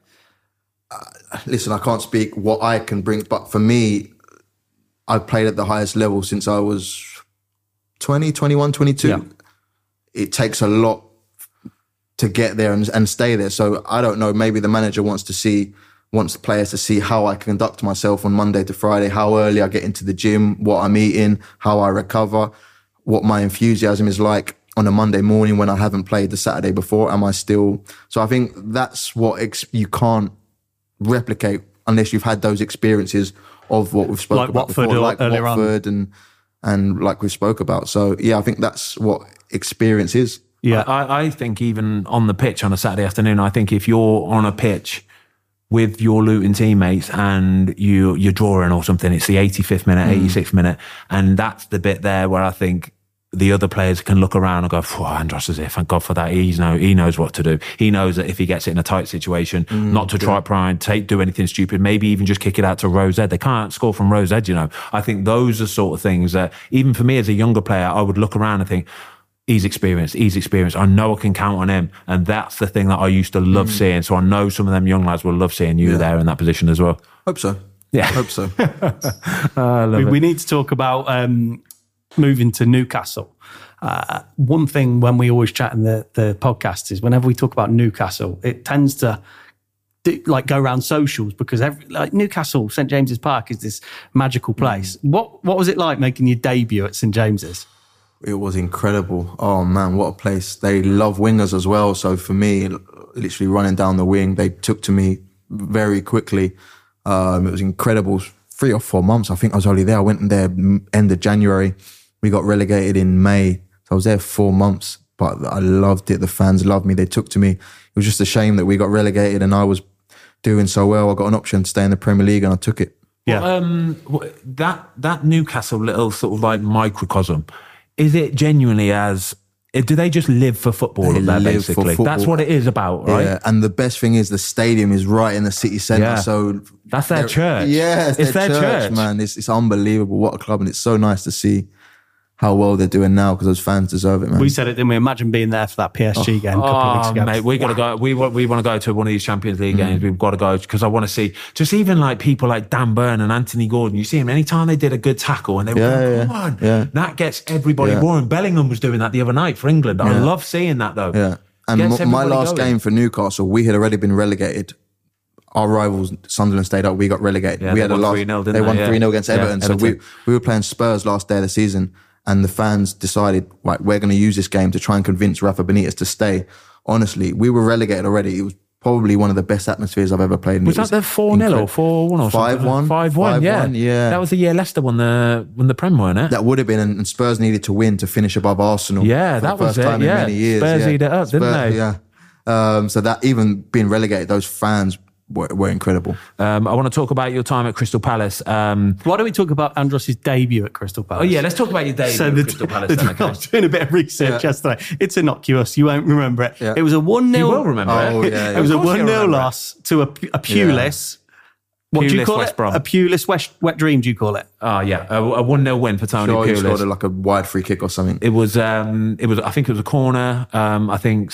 S3: Uh, listen, I can't speak what I can bring, but for me, I've played at the highest level since I was twenty, twenty-one, twenty-two. Yeah. It takes a lot to get there and, and stay there. So I don't know, maybe the manager wants to see, wants the players to see how I conduct myself on Monday to Friday, how early I get into the gym, what I'm eating, how I recover, what my enthusiasm is like on a Monday morning when I haven't played the Saturday before. Am I still... So I think that's what ex- you can't replicate unless you've had those experiences of what we've spoken
S4: like
S3: about
S4: Watford
S3: before, like
S4: Watford
S3: on. and and like we spoke about. So yeah, I think that's what experience is.
S1: Yeah, I, I think even on the pitch on a Saturday afternoon, I think if you're on a pitch with your Luton teammates and you, you're drawing or something, it's the eighty-fifth minute, mm. eighty-sixth minute, and that's the bit there where I think the other players can look around and go, oh, Andros is here, thank God for that. He's know, he knows what to do. He knows that if he gets it in a tight situation, mm, not to try yeah. try and take, do anything stupid, maybe even just kick it out to Rose Ed. They can't score from Rose Ed, you know. I think those are sort of things that, even for me as a younger player, I would look around and think, he's experienced, he's experienced. I know I can count on him. And that's the thing that I used to love mm. seeing. So I know some of them young lads will love seeing you yeah. there in that position as well.
S3: Hope so.
S1: Yeah.
S3: Hope so.
S1: I love
S4: we,
S1: it.
S4: we need to talk about um, moving to Newcastle. Uh, one thing when we always chat in the, the podcast is whenever we talk about Newcastle, it tends to do, like go around socials because every, like Newcastle, St James's Park is this magical place. Mm. What what was it like making your debut at St James's?
S3: It was incredible. Oh man, what a place. They love wingers as well. So for me, literally running down the wing, they took to me very quickly. Um, it was incredible. Three or four months. I think I was only there. I went in there end of January. We got relegated in May. So I was there four months, but I loved it. The fans loved me. They took to me. It was just a shame that we got relegated and I was doing so well. I got an option to stay in the Premier League and I took it.
S1: Yeah. Well, um, that, that Newcastle little sort of like microcosm, is it genuinely as... Do they just live for football
S3: They
S1: there,
S3: live
S1: basically?
S3: for football.
S1: That's what it is about, right?
S3: Yeah, and the best thing is the stadium is right in the city centre.
S1: Yeah.
S3: So
S1: that's their church.
S3: Yeah, it's,
S1: it's
S3: their,
S1: their
S3: church,
S1: church,
S3: man. It's, it's unbelievable. What a club. And it's so nice to see how well they're doing now because those fans deserve it, man.
S4: We said it, didn't we? Imagine being there for that P S G
S3: Oh.
S4: game a couple of weeks
S1: Oh,
S4: ago.
S1: mate, we got to go. We want, we want to go to one of these Champions League games. We've got to go because I want to see just even like people like Dan Burn and Anthony Gordon. You see him anytime they did a good tackle and they were
S3: Yeah,
S1: going,
S3: yeah,
S1: come on.
S3: yeah.
S1: That gets everybody.
S3: Yeah.
S1: Warren Bellingham was doing that the other night for England. I
S3: Yeah.
S1: love seeing that though.
S3: Yeah. And
S1: Gets
S3: m- my
S1: everybody
S3: last
S1: going.
S3: game for Newcastle, we had already been relegated. Our rivals, Sunderland, stayed up. We got relegated.
S1: Yeah,
S3: we
S1: they
S3: had a
S1: won
S3: last,
S1: three nil, didn't
S3: They
S1: they?
S3: won
S1: Yeah.
S3: three nil against
S1: Yeah,
S3: Everton. So we,
S1: Everton.
S3: we were playing Spurs last day of the season and the fans decided, right, we're going to use this game to try and convince Rafa Benitez to stay. Honestly, we were relegated already. It was probably one of the best atmospheres I've ever played in.
S1: Was
S3: It
S1: that the four nil or four one or something?
S3: five one?
S1: five one, yeah.
S3: five one, yeah.
S1: That was the year Leicester won the won the Prem, weren't it?
S3: That would have been, and Spurs needed to win to finish above Arsenal.
S1: Yeah,
S3: for
S1: that
S3: the
S1: was
S3: first
S1: it,
S3: time
S1: yeah.
S3: in many years.
S1: Spurs
S3: yeah.
S1: eat it up, didn't they?
S3: Yeah. Um, so that even being relegated, those fans were, were incredible.
S1: Um, I want to talk about your time at Crystal Palace. Um,
S4: Why don't we talk about Andros' debut at Crystal Palace?
S1: oh yeah, let's talk about your debut
S4: So
S1: at
S4: the,
S1: Crystal Palace.
S4: the,
S1: then,
S4: I
S1: okay?
S4: was doing a bit of research
S3: Yeah.
S4: yesterday. It's innocuous. You won't remember it.
S3: Yeah.
S4: It was a one nil.
S1: You will remember
S3: Oh,
S1: it.
S3: yeah, yeah.
S4: It was a
S1: Of course you'll
S4: one nil
S1: remember it.
S4: loss to a, a Pulis. What do you
S1: Pulis
S4: call
S1: West
S4: it?
S1: Brom.
S4: A Pulis West, wet dream, do you call it?
S1: Oh yeah, a, a one nil win for Tony
S3: Sure, he
S1: Pulis.
S3: scored a, like a wide free kick or something.
S1: It was, um, it was. I think it was a corner. Um, I think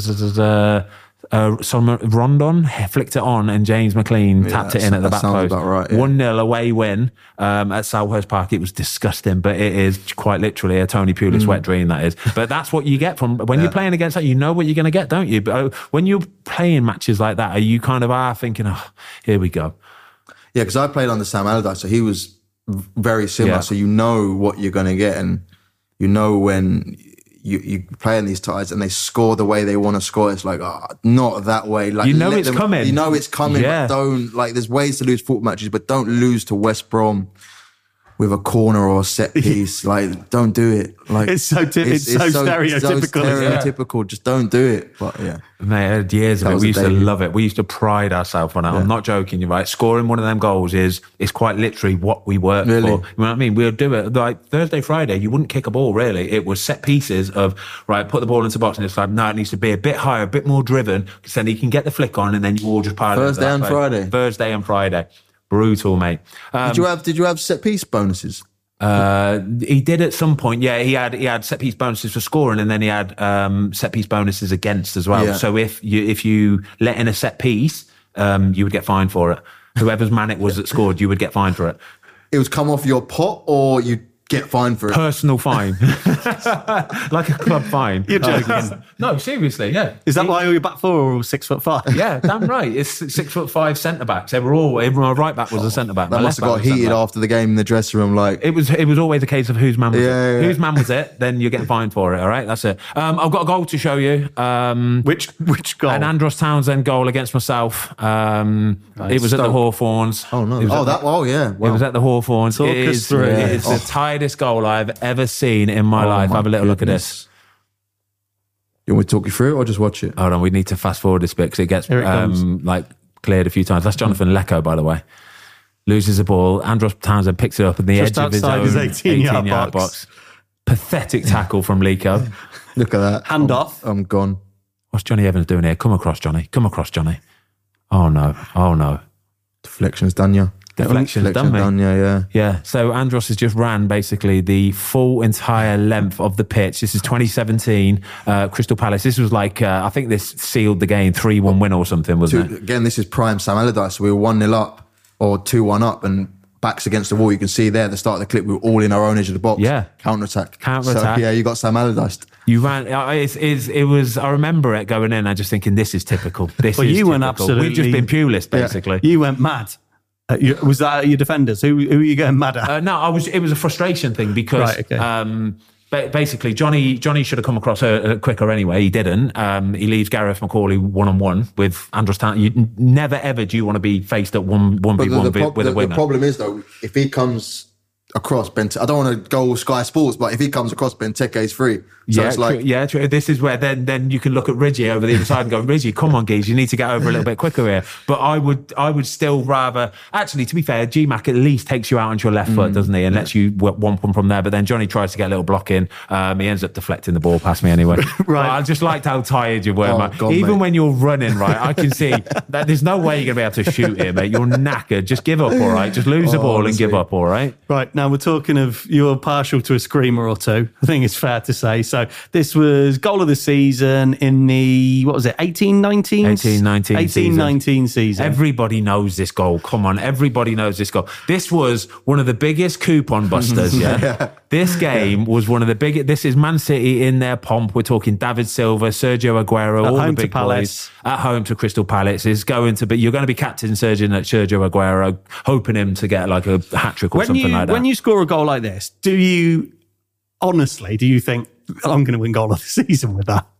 S1: uh, uh, Solomon Rondon flicked it on, and James McLean tapped it in at the
S3: that
S1: back
S3: sounds
S1: post.
S3: about right, yeah.
S1: One nil away win um, at Selhurst Park. It was disgusting, but it is quite literally a Tony Pulis wet dream. That is, but that's what you get from when you're playing against that. You know what you're going to get, don't you? But uh, when you're playing matches like that, are you kind of are thinking, "Oh, here we go."
S3: Yeah, because I played under Sam Allardyce, so he was v- very similar.
S1: Yeah.
S3: So you know what you're going to get, and you know when you, you play in these ties and they score the way they want to score. It's like, oh, not that way. Like
S1: You know
S3: let
S1: it's coming.
S3: You know it's coming,
S1: Yeah.
S3: but don't, like, there's ways to lose football matches, but don't lose to West Brom with a corner or a set piece. Like, don't do it. Like,
S4: It's so ti- it's so stereotypical, isn't it?
S3: stereotypical. Just don't do it. But yeah.
S1: Mate, I had years of
S3: That
S1: it.
S3: was
S1: We
S3: a
S1: used to
S3: debut.
S1: love it. We used to pride ourselves on it. I'm not joking, you're right. Scoring one of them goals is is quite literally what we worked
S3: Really?
S1: for. You know what I mean? We'll do it like Thursday, Friday. You wouldn't kick a ball really. It was set pieces of right. Put the ball into the box, and it's like no, it needs to be a bit higher, a bit more driven, because then he can get the flick on, and then you all just pile it into
S3: Thursday
S1: that
S3: and
S1: place.
S3: Friday?
S1: Thursday and Friday, brutal, mate. Um,
S3: Did you have Did you have set piece bonuses?
S1: Uh, he did at some point. Yeah, he had he had set piece bonuses for scoring, and then he had um, set piece bonuses against as well.
S3: Yeah.
S1: So if you if you let in a set piece, um, you would get fined for it. Whoever's man it was that scored, you would get fined for it.
S3: It was come off your pot, or you get fined for it.
S1: Personal fine, like a club fine.
S4: You're joking.
S1: No, seriously, yeah.
S4: Is that why your back four are all six foot five?
S1: Yeah, damn right. It's six foot five centre backs. They were all. My right back was a centre back.
S3: That
S1: My
S3: must
S1: left
S3: have
S1: back
S3: got
S1: was a
S3: heated
S1: centre-back.
S3: after the game in the dressing room. Like,
S1: It was it was always a case of whose man was
S3: Yeah,
S1: it.
S3: yeah, yeah.
S1: Whose man was it? Then you're getting fined for it. All right, that's it. Um, I've got a goal to show you. Um,
S4: Which which goal?
S1: An Andros Townsend goal against myself. Um, it was at the
S3: Stoke.
S1: Hawthorns.
S3: oh no!
S1: It was
S3: Oh,
S1: at
S3: that. Oh yeah.
S1: It
S3: Wow.
S1: was at the Hawthorns.
S4: Talk
S1: It
S4: us
S1: is,
S4: through
S1: it
S4: it.
S1: is
S3: Oh.
S1: the tightest goal I've ever seen in my
S3: Oh,
S1: life.
S3: my
S1: Have a little look at
S3: goodness.
S1: this.
S3: You want me to talk you through it or just watch it?
S1: Hold on, we need to fast forward this bit because it gets
S4: Here it comes.
S1: um, like cleared a few times. That's Jonathan Lecco, by the way. Loses the ball. Andros Townsend picks it up at the
S4: Just
S1: edge of his
S4: outside
S1: own
S4: his eighteen-yard box.
S1: Pathetic tackle from Lecco.
S3: Look at that.
S4: Hand
S3: I'm,
S4: off.
S3: I'm gone.
S1: What's Johnny Evans doing here? Come across, Johnny. Come across, Johnny. Oh no. Oh no.
S3: Deflection's done ya.
S1: Deflection's done me.
S3: done ya. Yeah.
S1: Yeah. So Andros has just ran basically the full entire length of the pitch. This is twenty seventeen, uh, Crystal Palace. This was like, uh, I think this sealed the game, three one win or something, wasn't
S3: Two,
S1: it?
S3: again, this is prime Sam Allardyce. We were one nil up or two one up, and backs against the wall. You can see there at the start of the clip, we were all in our own edge of the box.
S1: Yeah.
S3: Counter attack.
S1: Counter-attack.
S3: So, yeah, you got Sam Allardyce.
S1: You ran. uh, It's, it's, it was. I remember it going in. I just thinking, this is typical. This
S4: Well,
S1: is
S4: you
S1: typical.
S4: went absolutely-
S1: We've just been Pulis, basically.
S4: You went mad. Uh, you, was that your defenders? Who, who were you going mad at?
S1: Uh, no, I was. It was a frustration thing because
S4: Right, okay.
S1: um, ba- basically, Johnny Johnny should have come across her quicker anyway. He didn't. Um, he leaves Gareth McCauley one on one with Andros Townsend. You never ever do you want to be faced at one one v one
S3: the,
S1: with a winger.
S3: The problem is though, if he comes across Benteke, I don't want to go Sky Sports, but if he comes across Benteke's free. So
S1: yeah,
S3: it's like,
S1: true, yeah, true. This is where then then you can look at Ridgie over the other side and go, Ridgie, come on, geez, you need to get over a little bit quicker here. But I would I would still rather, actually, to be fair, G Mac at least takes you out onto your left mm, foot, doesn't he? And yeah. lets you womp them from there. But then Johnny tries to get a little block in. Um, he ends up deflecting the ball past me anyway. Right. But I just liked how tired you were, oh, mate. God, Even mate. when you're running, right, I can see that there's no way you're going to be able to shoot here, mate. You're knackered. Just give up, all right? Just lose oh, the ball honestly. and give up, all right?
S4: Right, now we're talking of you're partial to a screamer or two. I think it's fair to say. So this was goal of the season in the, what was it, eighteen nineteen?
S1: eighteen nineteen
S4: eighteen nineteen season. season.
S1: Everybody knows this goal. Come on, everybody knows this goal. This was one of the biggest coupon busters, yeah? yeah. This game yeah. was one of the biggest. This is Man City in their pomp. We're talking David Silva, Sergio Aguero,
S4: at
S1: all
S4: home
S1: the big
S4: to Palace.
S1: boys. At home to Crystal Palace. Is going to be, you're going to be captain Sergio, Sergio Aguero, hoping him to get like a hat-trick or
S4: when
S1: something
S4: you,
S1: like that.
S4: When you score a goal like this, do you, honestly, do you think, I'm going to win goal of the season with that?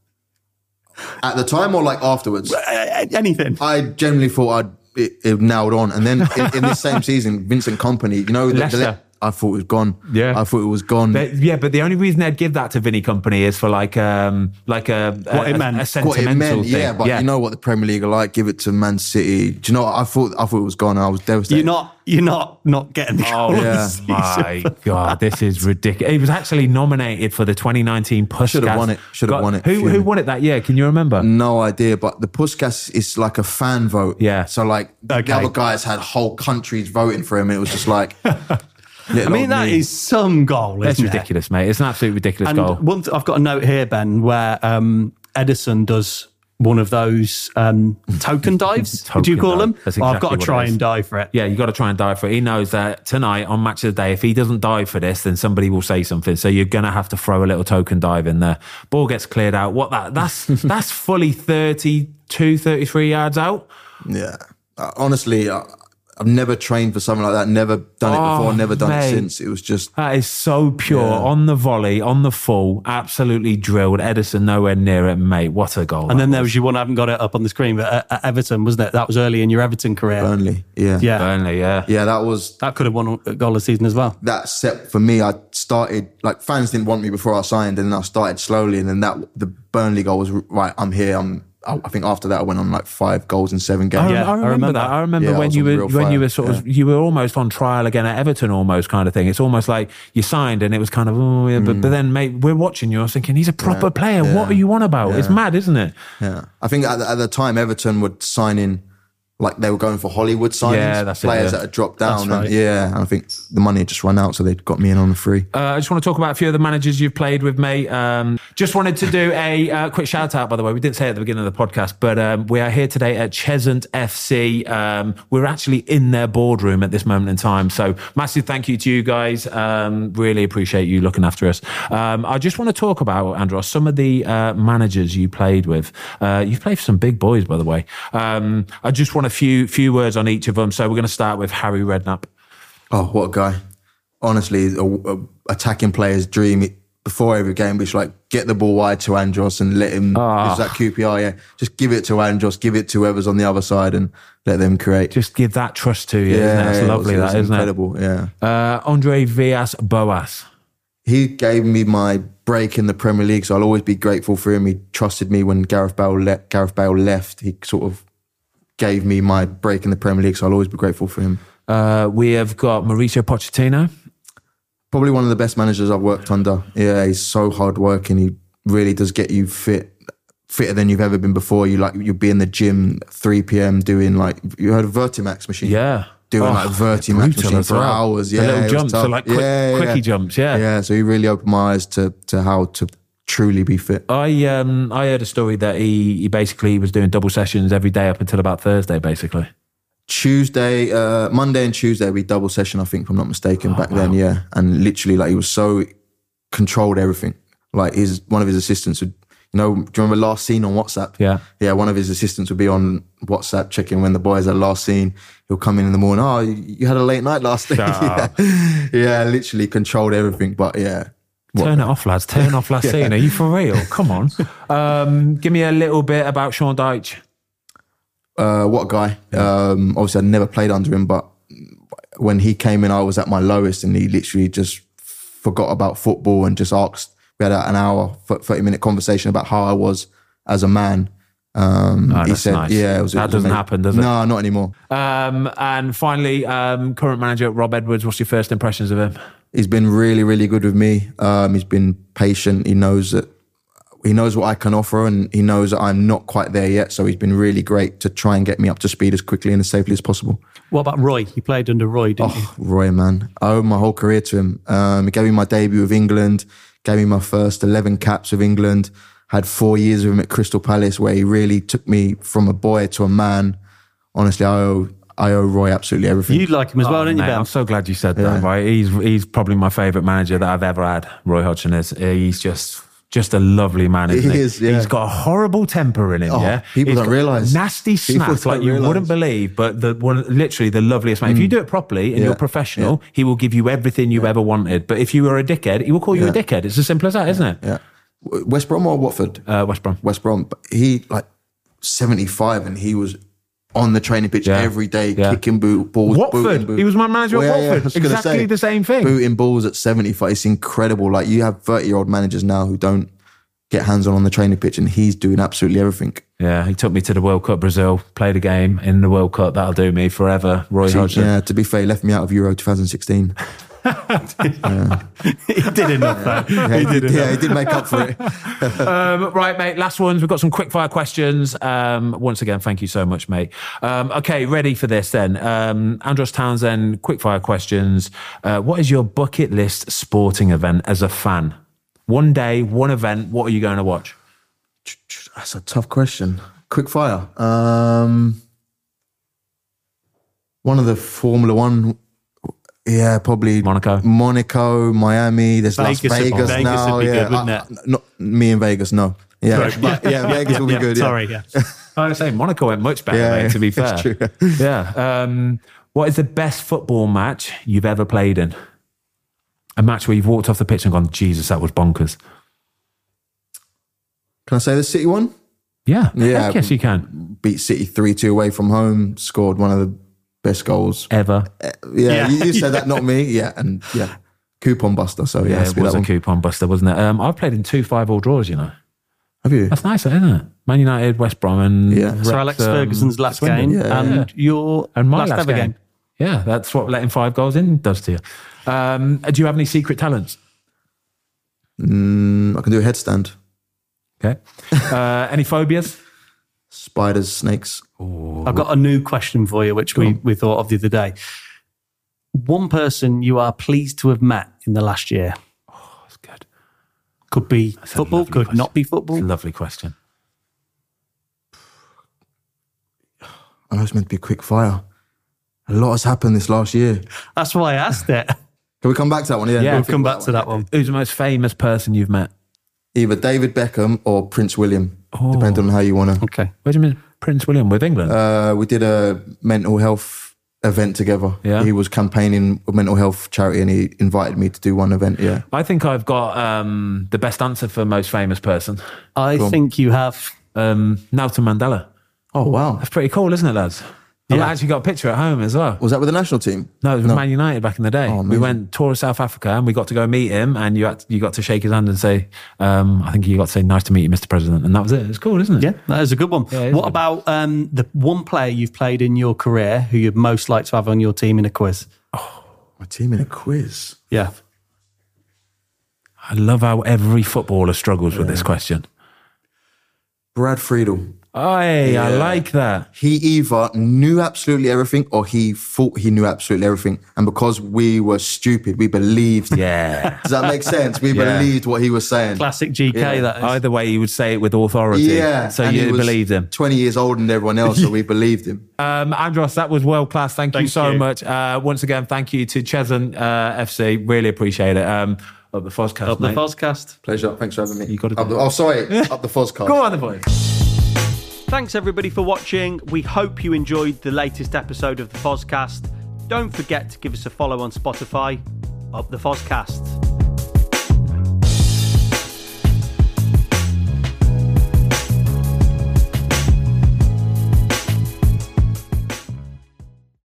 S3: At the time or like afterwards?
S4: Uh, anything.
S3: I generally thought I'd it, it nailed on. And then in, in this same season, Vincent Kompany, you know, the, the, I thought it was gone.
S1: Yeah.
S3: I thought it was gone.
S1: But, yeah, but the only reason they'd give that to Vinny Kompany is for like um like a,
S4: what
S1: a,
S4: it meant.
S1: a, a sentimental
S3: what it meant,
S1: thing.
S3: Yeah, but yeah. you know what the Premier League are like. Give it to Man City. Do you know what? I thought I thought it was gone. I was devastated.
S4: You're not you're not not getting the goal.
S1: Oh yeah, my God, this is ridiculous. He was actually nominated for the twenty nineteen Puskas.
S3: Should have won it. Should have won it.
S1: Who who won it that year? Can you remember?
S3: No idea. But the Puskas is like a fan vote.
S1: Yeah.
S3: So like okay. the other guys had whole countries voting for him. It was just like.
S4: I mean, that me. is some goal, isn't
S1: It's
S4: it?
S1: ridiculous, mate. It's an absolutely ridiculous
S4: and
S1: goal.
S4: One th- I've got a note here, Ben, where um, Edison does one of those um, token dives.
S1: Token
S4: do you call
S1: dive.
S4: them?
S1: That's
S4: Well,
S1: exactly
S4: I've got to try and dive for it.
S1: Yeah, you got to try and dive for it. He knows that tonight on Match of the Day, if he doesn't dive for this, then somebody will say something. So you're going to have to throw a little token dive in there. Ball gets cleared out. What that? That's that's fully thirty-two, thirty-three yards out.
S3: Yeah. Uh, honestly, uh, I've never trained for something like that. Never done it
S1: oh,
S3: before. Never done
S1: mate.
S3: it since. It was just...
S1: That is so pure. Yeah. On the volley, on the full, absolutely drilled. Edison nowhere near it, mate. What a goal.
S4: And then
S1: was.
S4: there was you one, I haven't got it up on the screen, but at, at Everton, wasn't it? That was early in your Everton career.
S3: Burnley, yeah.
S4: Yeah.
S1: Burnley, yeah.
S3: Yeah, that was...
S4: That could have won a goal of the season as well.
S3: That set for me, I started... Like, fans didn't want me before I signed, and then I started slowly, and then that the Burnley goal was, right, I'm here, I'm... I think after that I went on like five goals in seven games.
S1: Yeah, I remember, I remember that. I remember
S3: yeah,
S1: when
S3: I
S1: you were when
S3: fire.
S1: you were sort of yeah. you were almost on trial again at Everton, almost kind of thing. It's almost like you signed and it was kind of oh yeah, mm. but but then mate, we're watching you. I was thinking he's a proper
S3: yeah.
S1: player.
S3: Yeah.
S1: What are you on about?
S3: Yeah.
S1: It's mad, isn't it?
S3: Yeah, I think at the, at the time Everton would sign in. Like they were going for Hollywood signings,
S1: yeah, that's
S3: players
S1: it, yeah.
S3: that had dropped down.
S4: Right.
S3: And, yeah, and I think the money had just run out, so they got me in on the free.
S1: Uh, I just want to talk about a few of the managers you've played with, mate. Um, just wanted to do a uh, quick shout out, by the way. We didn't say it at the beginning of the podcast, but um, we are here today at Cheshunt F C. Um, we're actually in their boardroom at this moment in time. So massive thank you to you guys. Um, really appreciate you looking after us. Um, I just want to talk about, Andros, some of the uh, managers you played with. Uh, you've played for some big boys, by the way. Um, I just want a few few words on each of them. So we're going to start with Harry Redknapp.
S3: Oh, what a guy. Honestly, a, a attacking player's dream. It, before every game, we should like get the ball wide to Andros and let him,
S1: oh.
S3: it's that Q P R, yeah. Just give it to Andros, give it to whoever's on the other side and let them create.
S1: Just give that trust to you,
S3: yeah,
S1: isn't it? It's
S3: it
S1: lovely,
S3: was, it
S1: that,
S3: was
S1: isn't
S3: incredible,
S1: it?
S3: yeah.
S1: Uh, Andre Villas-Boas.
S3: He gave me my break in the Premier League, so I'll always be grateful for him. He trusted me when Gareth Bale, le- Gareth Bale left. He sort of gave me my break in the Premier League, so I'll always be grateful for him.
S1: Uh, we have got Mauricio Pochettino.
S3: Probably one of the best managers I've worked under. Yeah, he's so hardworking. He really does get you fit, fitter than you've ever been before. You like you'll be in the gym at three p.m. doing like, you heard of Vertimax machine?
S1: Yeah.
S3: Doing
S1: oh,
S3: like Vertimax machine for well. hours. Yeah,
S1: the little jumps, so like quick,
S3: yeah,
S1: quickie
S3: yeah.
S1: jumps. Yeah,
S3: yeah. So he really opened my eyes to to how to truly be fit.
S1: I um I heard a story that he he basically was doing double sessions every day up until about Thursday, basically.
S3: Tuesday, uh, Monday and Tuesday we double session, I think, if I'm not mistaken,
S1: oh,
S3: back
S1: wow.
S3: then, yeah. And literally, like, he was so controlled everything. Like, his one of his assistants would, you know, do you remember Last Seen on WhatsApp?
S1: Yeah.
S3: Yeah, one of his assistants would be on WhatsApp checking when the boys are last seen. He'll come in in the morning, oh, you had a late night last night. yeah. yeah, literally controlled everything. But yeah,
S1: Turn it off, lads. Turn off last scene. Are you for real? Come on. Um, give me a little bit about Sean Dyche.
S3: Uh, what a guy. Um, obviously, I never played under him, but when he came in, I was at my lowest and he literally just forgot about football and just asked. We had an hour, thirty minute conversation about how I was as a man. Um,
S1: oh,
S3: he said,
S1: nice.
S3: yeah, it was,
S1: that
S3: it was
S1: doesn't
S3: amazing.
S1: happen, does it?
S3: No, not anymore.
S1: Um, and finally, um, current manager Rob Edwards, what's your first impressions of him?
S3: He's been really, really good with me. Um, he's been patient. He knows that he knows what I can offer and he knows that I'm not quite there yet. So he's been really great to try and get me up to speed as quickly and as safely as possible.
S4: What about Roy? You played under Roy, didn't
S3: oh, you? Roy, man. I owe my whole career to him. Um, he gave me my debut with England, gave me my first eleven caps with England, had four years with him at Crystal Palace where he really took me from a boy to a man. Honestly, I owe, I owe Roy absolutely everything.
S4: You like him as well,
S1: oh,
S4: didn't you,
S1: mate,
S4: Ben?
S1: I'm so glad you said that,
S3: Yeah.
S1: right? He's he's probably my favourite manager that I've ever had, Roy Hodgson is. He's just just a lovely man, isn't he?
S3: He is, yeah.
S1: He's got a horrible temper in him,
S3: Oh,
S1: yeah?
S3: people
S1: He's
S3: don't
S1: got
S3: realise.
S1: Nasty
S3: People
S1: snaps
S3: don't
S1: like you
S3: realise.
S1: wouldn't believe, but the one, literally the loveliest man. If you do it properly and
S3: Yeah.
S1: you're professional,
S3: Yeah.
S1: he will give you everything you've ever wanted. But if you are a dickhead, he will call you a
S3: Yeah.
S1: dickhead. It's as simple as that, isn't it?
S3: Yeah. West Brom or Watford?
S1: Uh, West Brom.
S3: West Brom. But he, like, seventy-five and he was on the training pitch
S1: Yeah.
S3: every day,
S1: Yeah.
S3: kicking boot, balls.
S1: Watford.
S3: booting boot.
S1: He was my manager at
S3: Well, yeah, yeah, I
S1: Watford.
S3: was gonna
S1: Exactly
S3: say,
S1: the same thing.
S3: Booting balls at seventy-five. It's incredible. Like, you have thirty-year-old managers now who don't get hands-on on the training pitch and he's doing absolutely everything.
S1: Yeah, he took me to the World Cup Brazil, played a game in the World Cup. That'll do me forever. Roy
S3: See,
S1: Hodgson.
S3: yeah, to be fair, he left me out of Euro twenty sixteen.
S4: He did enough, though.
S3: Yeah, he did, yeah, he did make up for it.
S1: Um, right, mate, last ones. We've got some quick fire questions. Um, once again, thank you so much, mate. Um, okay, ready for this then. Um, Andros Townsend, quick fire questions. Uh, what is your bucket list sporting event as a fan? One day, one event, what are you going to watch?
S3: That's a tough question. Quick fire. Um, one of the Formula One, yeah, probably
S1: Monaco.
S3: Monaco, Miami. There's
S4: Vegas
S3: Las
S4: would-
S3: Vegas,
S4: Vegas
S3: now.
S4: would be
S3: yeah,
S4: good, wouldn't
S3: Uh,
S4: it?
S3: not me and Vegas, no. Yeah,
S4: Right.
S3: but yeah, Vegas will be good. Yeah.
S4: Sorry, yeah.
S1: I was saying Monaco went much better,
S3: Yeah,
S1: mate, to be fair.
S3: it's true.
S1: Yeah. Um, what is the best football match you've ever played in? A match where you've walked off the pitch and gone, Jesus, that was bonkers.
S3: Can I say the City one?
S1: Yeah.
S3: Yeah.
S1: Heck yes, you can.
S3: Beat City three two away from home. Scored one of the best goals.
S1: Ever.
S3: Yeah,
S4: Yeah.
S3: you, you said that, not me. Yeah, and yeah, coupon buster. So yeah,
S1: Yeah,
S3: has to
S1: it
S3: be
S1: was
S3: that
S1: a
S3: one.
S1: coupon buster, wasn't it? Um, I've played in two five-all draws, you know.
S3: Have you?
S1: That's nice, isn't it? Man United, West Brom, and
S3: Yeah.
S4: So Alex
S1: Wrexham,
S4: Ferguson's last
S1: Swindon.
S4: game
S3: Yeah.
S4: and
S1: Yeah.
S4: your
S1: and my
S4: last,
S1: last,
S4: ever
S1: game.
S4: game.
S1: Yeah, that's what letting five goals in does to you. Um, do you have any secret talents?
S3: Mm, I can do a headstand.
S1: Okay. Uh, any phobias?
S3: Spiders, snakes.
S4: I've got a new question for you, which we, we thought of the other day. One person you are pleased to have met in the last year.
S1: That's good.
S4: Could be
S1: a
S4: football,
S1: lovely
S4: could
S1: question.
S4: not be football.
S1: It's a lovely question.
S3: I know it's meant to be quick fire. A lot has happened this last year.
S4: That's why I asked it.
S3: Can we come back to that one? Yeah,
S1: Yeah.
S4: We'll come back to that one.
S1: Who's the most famous person you've met?
S3: Either David Beckham or Prince William,
S1: Oh.
S3: depending on how you want to.
S4: Okay.
S1: Where do you mean Prince William with England?
S3: Uh, we did a mental health event together.
S1: Yeah.
S3: He was campaigning a mental health charity and he invited me to do one event. Yeah.
S1: I think I've got um, the best answer for most famous person.
S4: I think you have.
S1: Um, Nelson Mandela.
S3: Oh, wow.
S1: That's pretty cool, isn't it, lads?
S4: Yeah.
S1: I actually got a picture at home as well.
S3: Was that with the national team?
S1: No, it was with Man United back in the day.
S3: Oh,
S1: we
S3: amazing.
S1: went tour of South Africa and we got to go meet him, and you had to, you got to shake his hand and say, um, I think you got to say, nice to meet you, Mister President. And that was it. It's cool, isn't it?
S4: Yeah, that is a good one.
S1: Yeah, it is
S4: what
S1: good.
S4: about um, the one player you've played in your career who you'd most like to have on your team in a quiz?
S3: My team in a quiz.
S4: Yeah.
S1: I love how every footballer struggles with this question.
S3: Brad Friedel.
S1: Hey, I like that.
S3: He either knew absolutely everything or he thought he knew absolutely everything. And because we were stupid, we believed.
S1: Yeah.
S3: Does that make sense? We
S1: Yeah.
S3: believed what he was saying.
S4: Classic G K,
S3: Yeah.
S4: that is.
S1: Either way, he would say it with authority.
S3: Yeah.
S1: So
S3: and he
S1: you
S3: was
S1: believed him.
S3: twenty years older than everyone else, so we believed him.
S1: Um, Andros, that was world class. Thank, you
S4: Thank
S1: so
S4: you.
S1: much. Uh, once again, thank you to Cheshunt uh, F C. Really appreciate it. Um, up the Fozcast,
S4: Up the
S1: mate.
S4: Fozcast.
S3: Pleasure. Thanks for having me.
S1: You gotta do
S3: Up the,
S1: it.
S3: oh, sorry. Up the Fozcast.
S1: Go on, the boy.
S4: Thanks everybody for watching. We hope you enjoyed the latest episode of the Fozcast. Don't forget to give us a follow on Spotify. Up the Fozcast.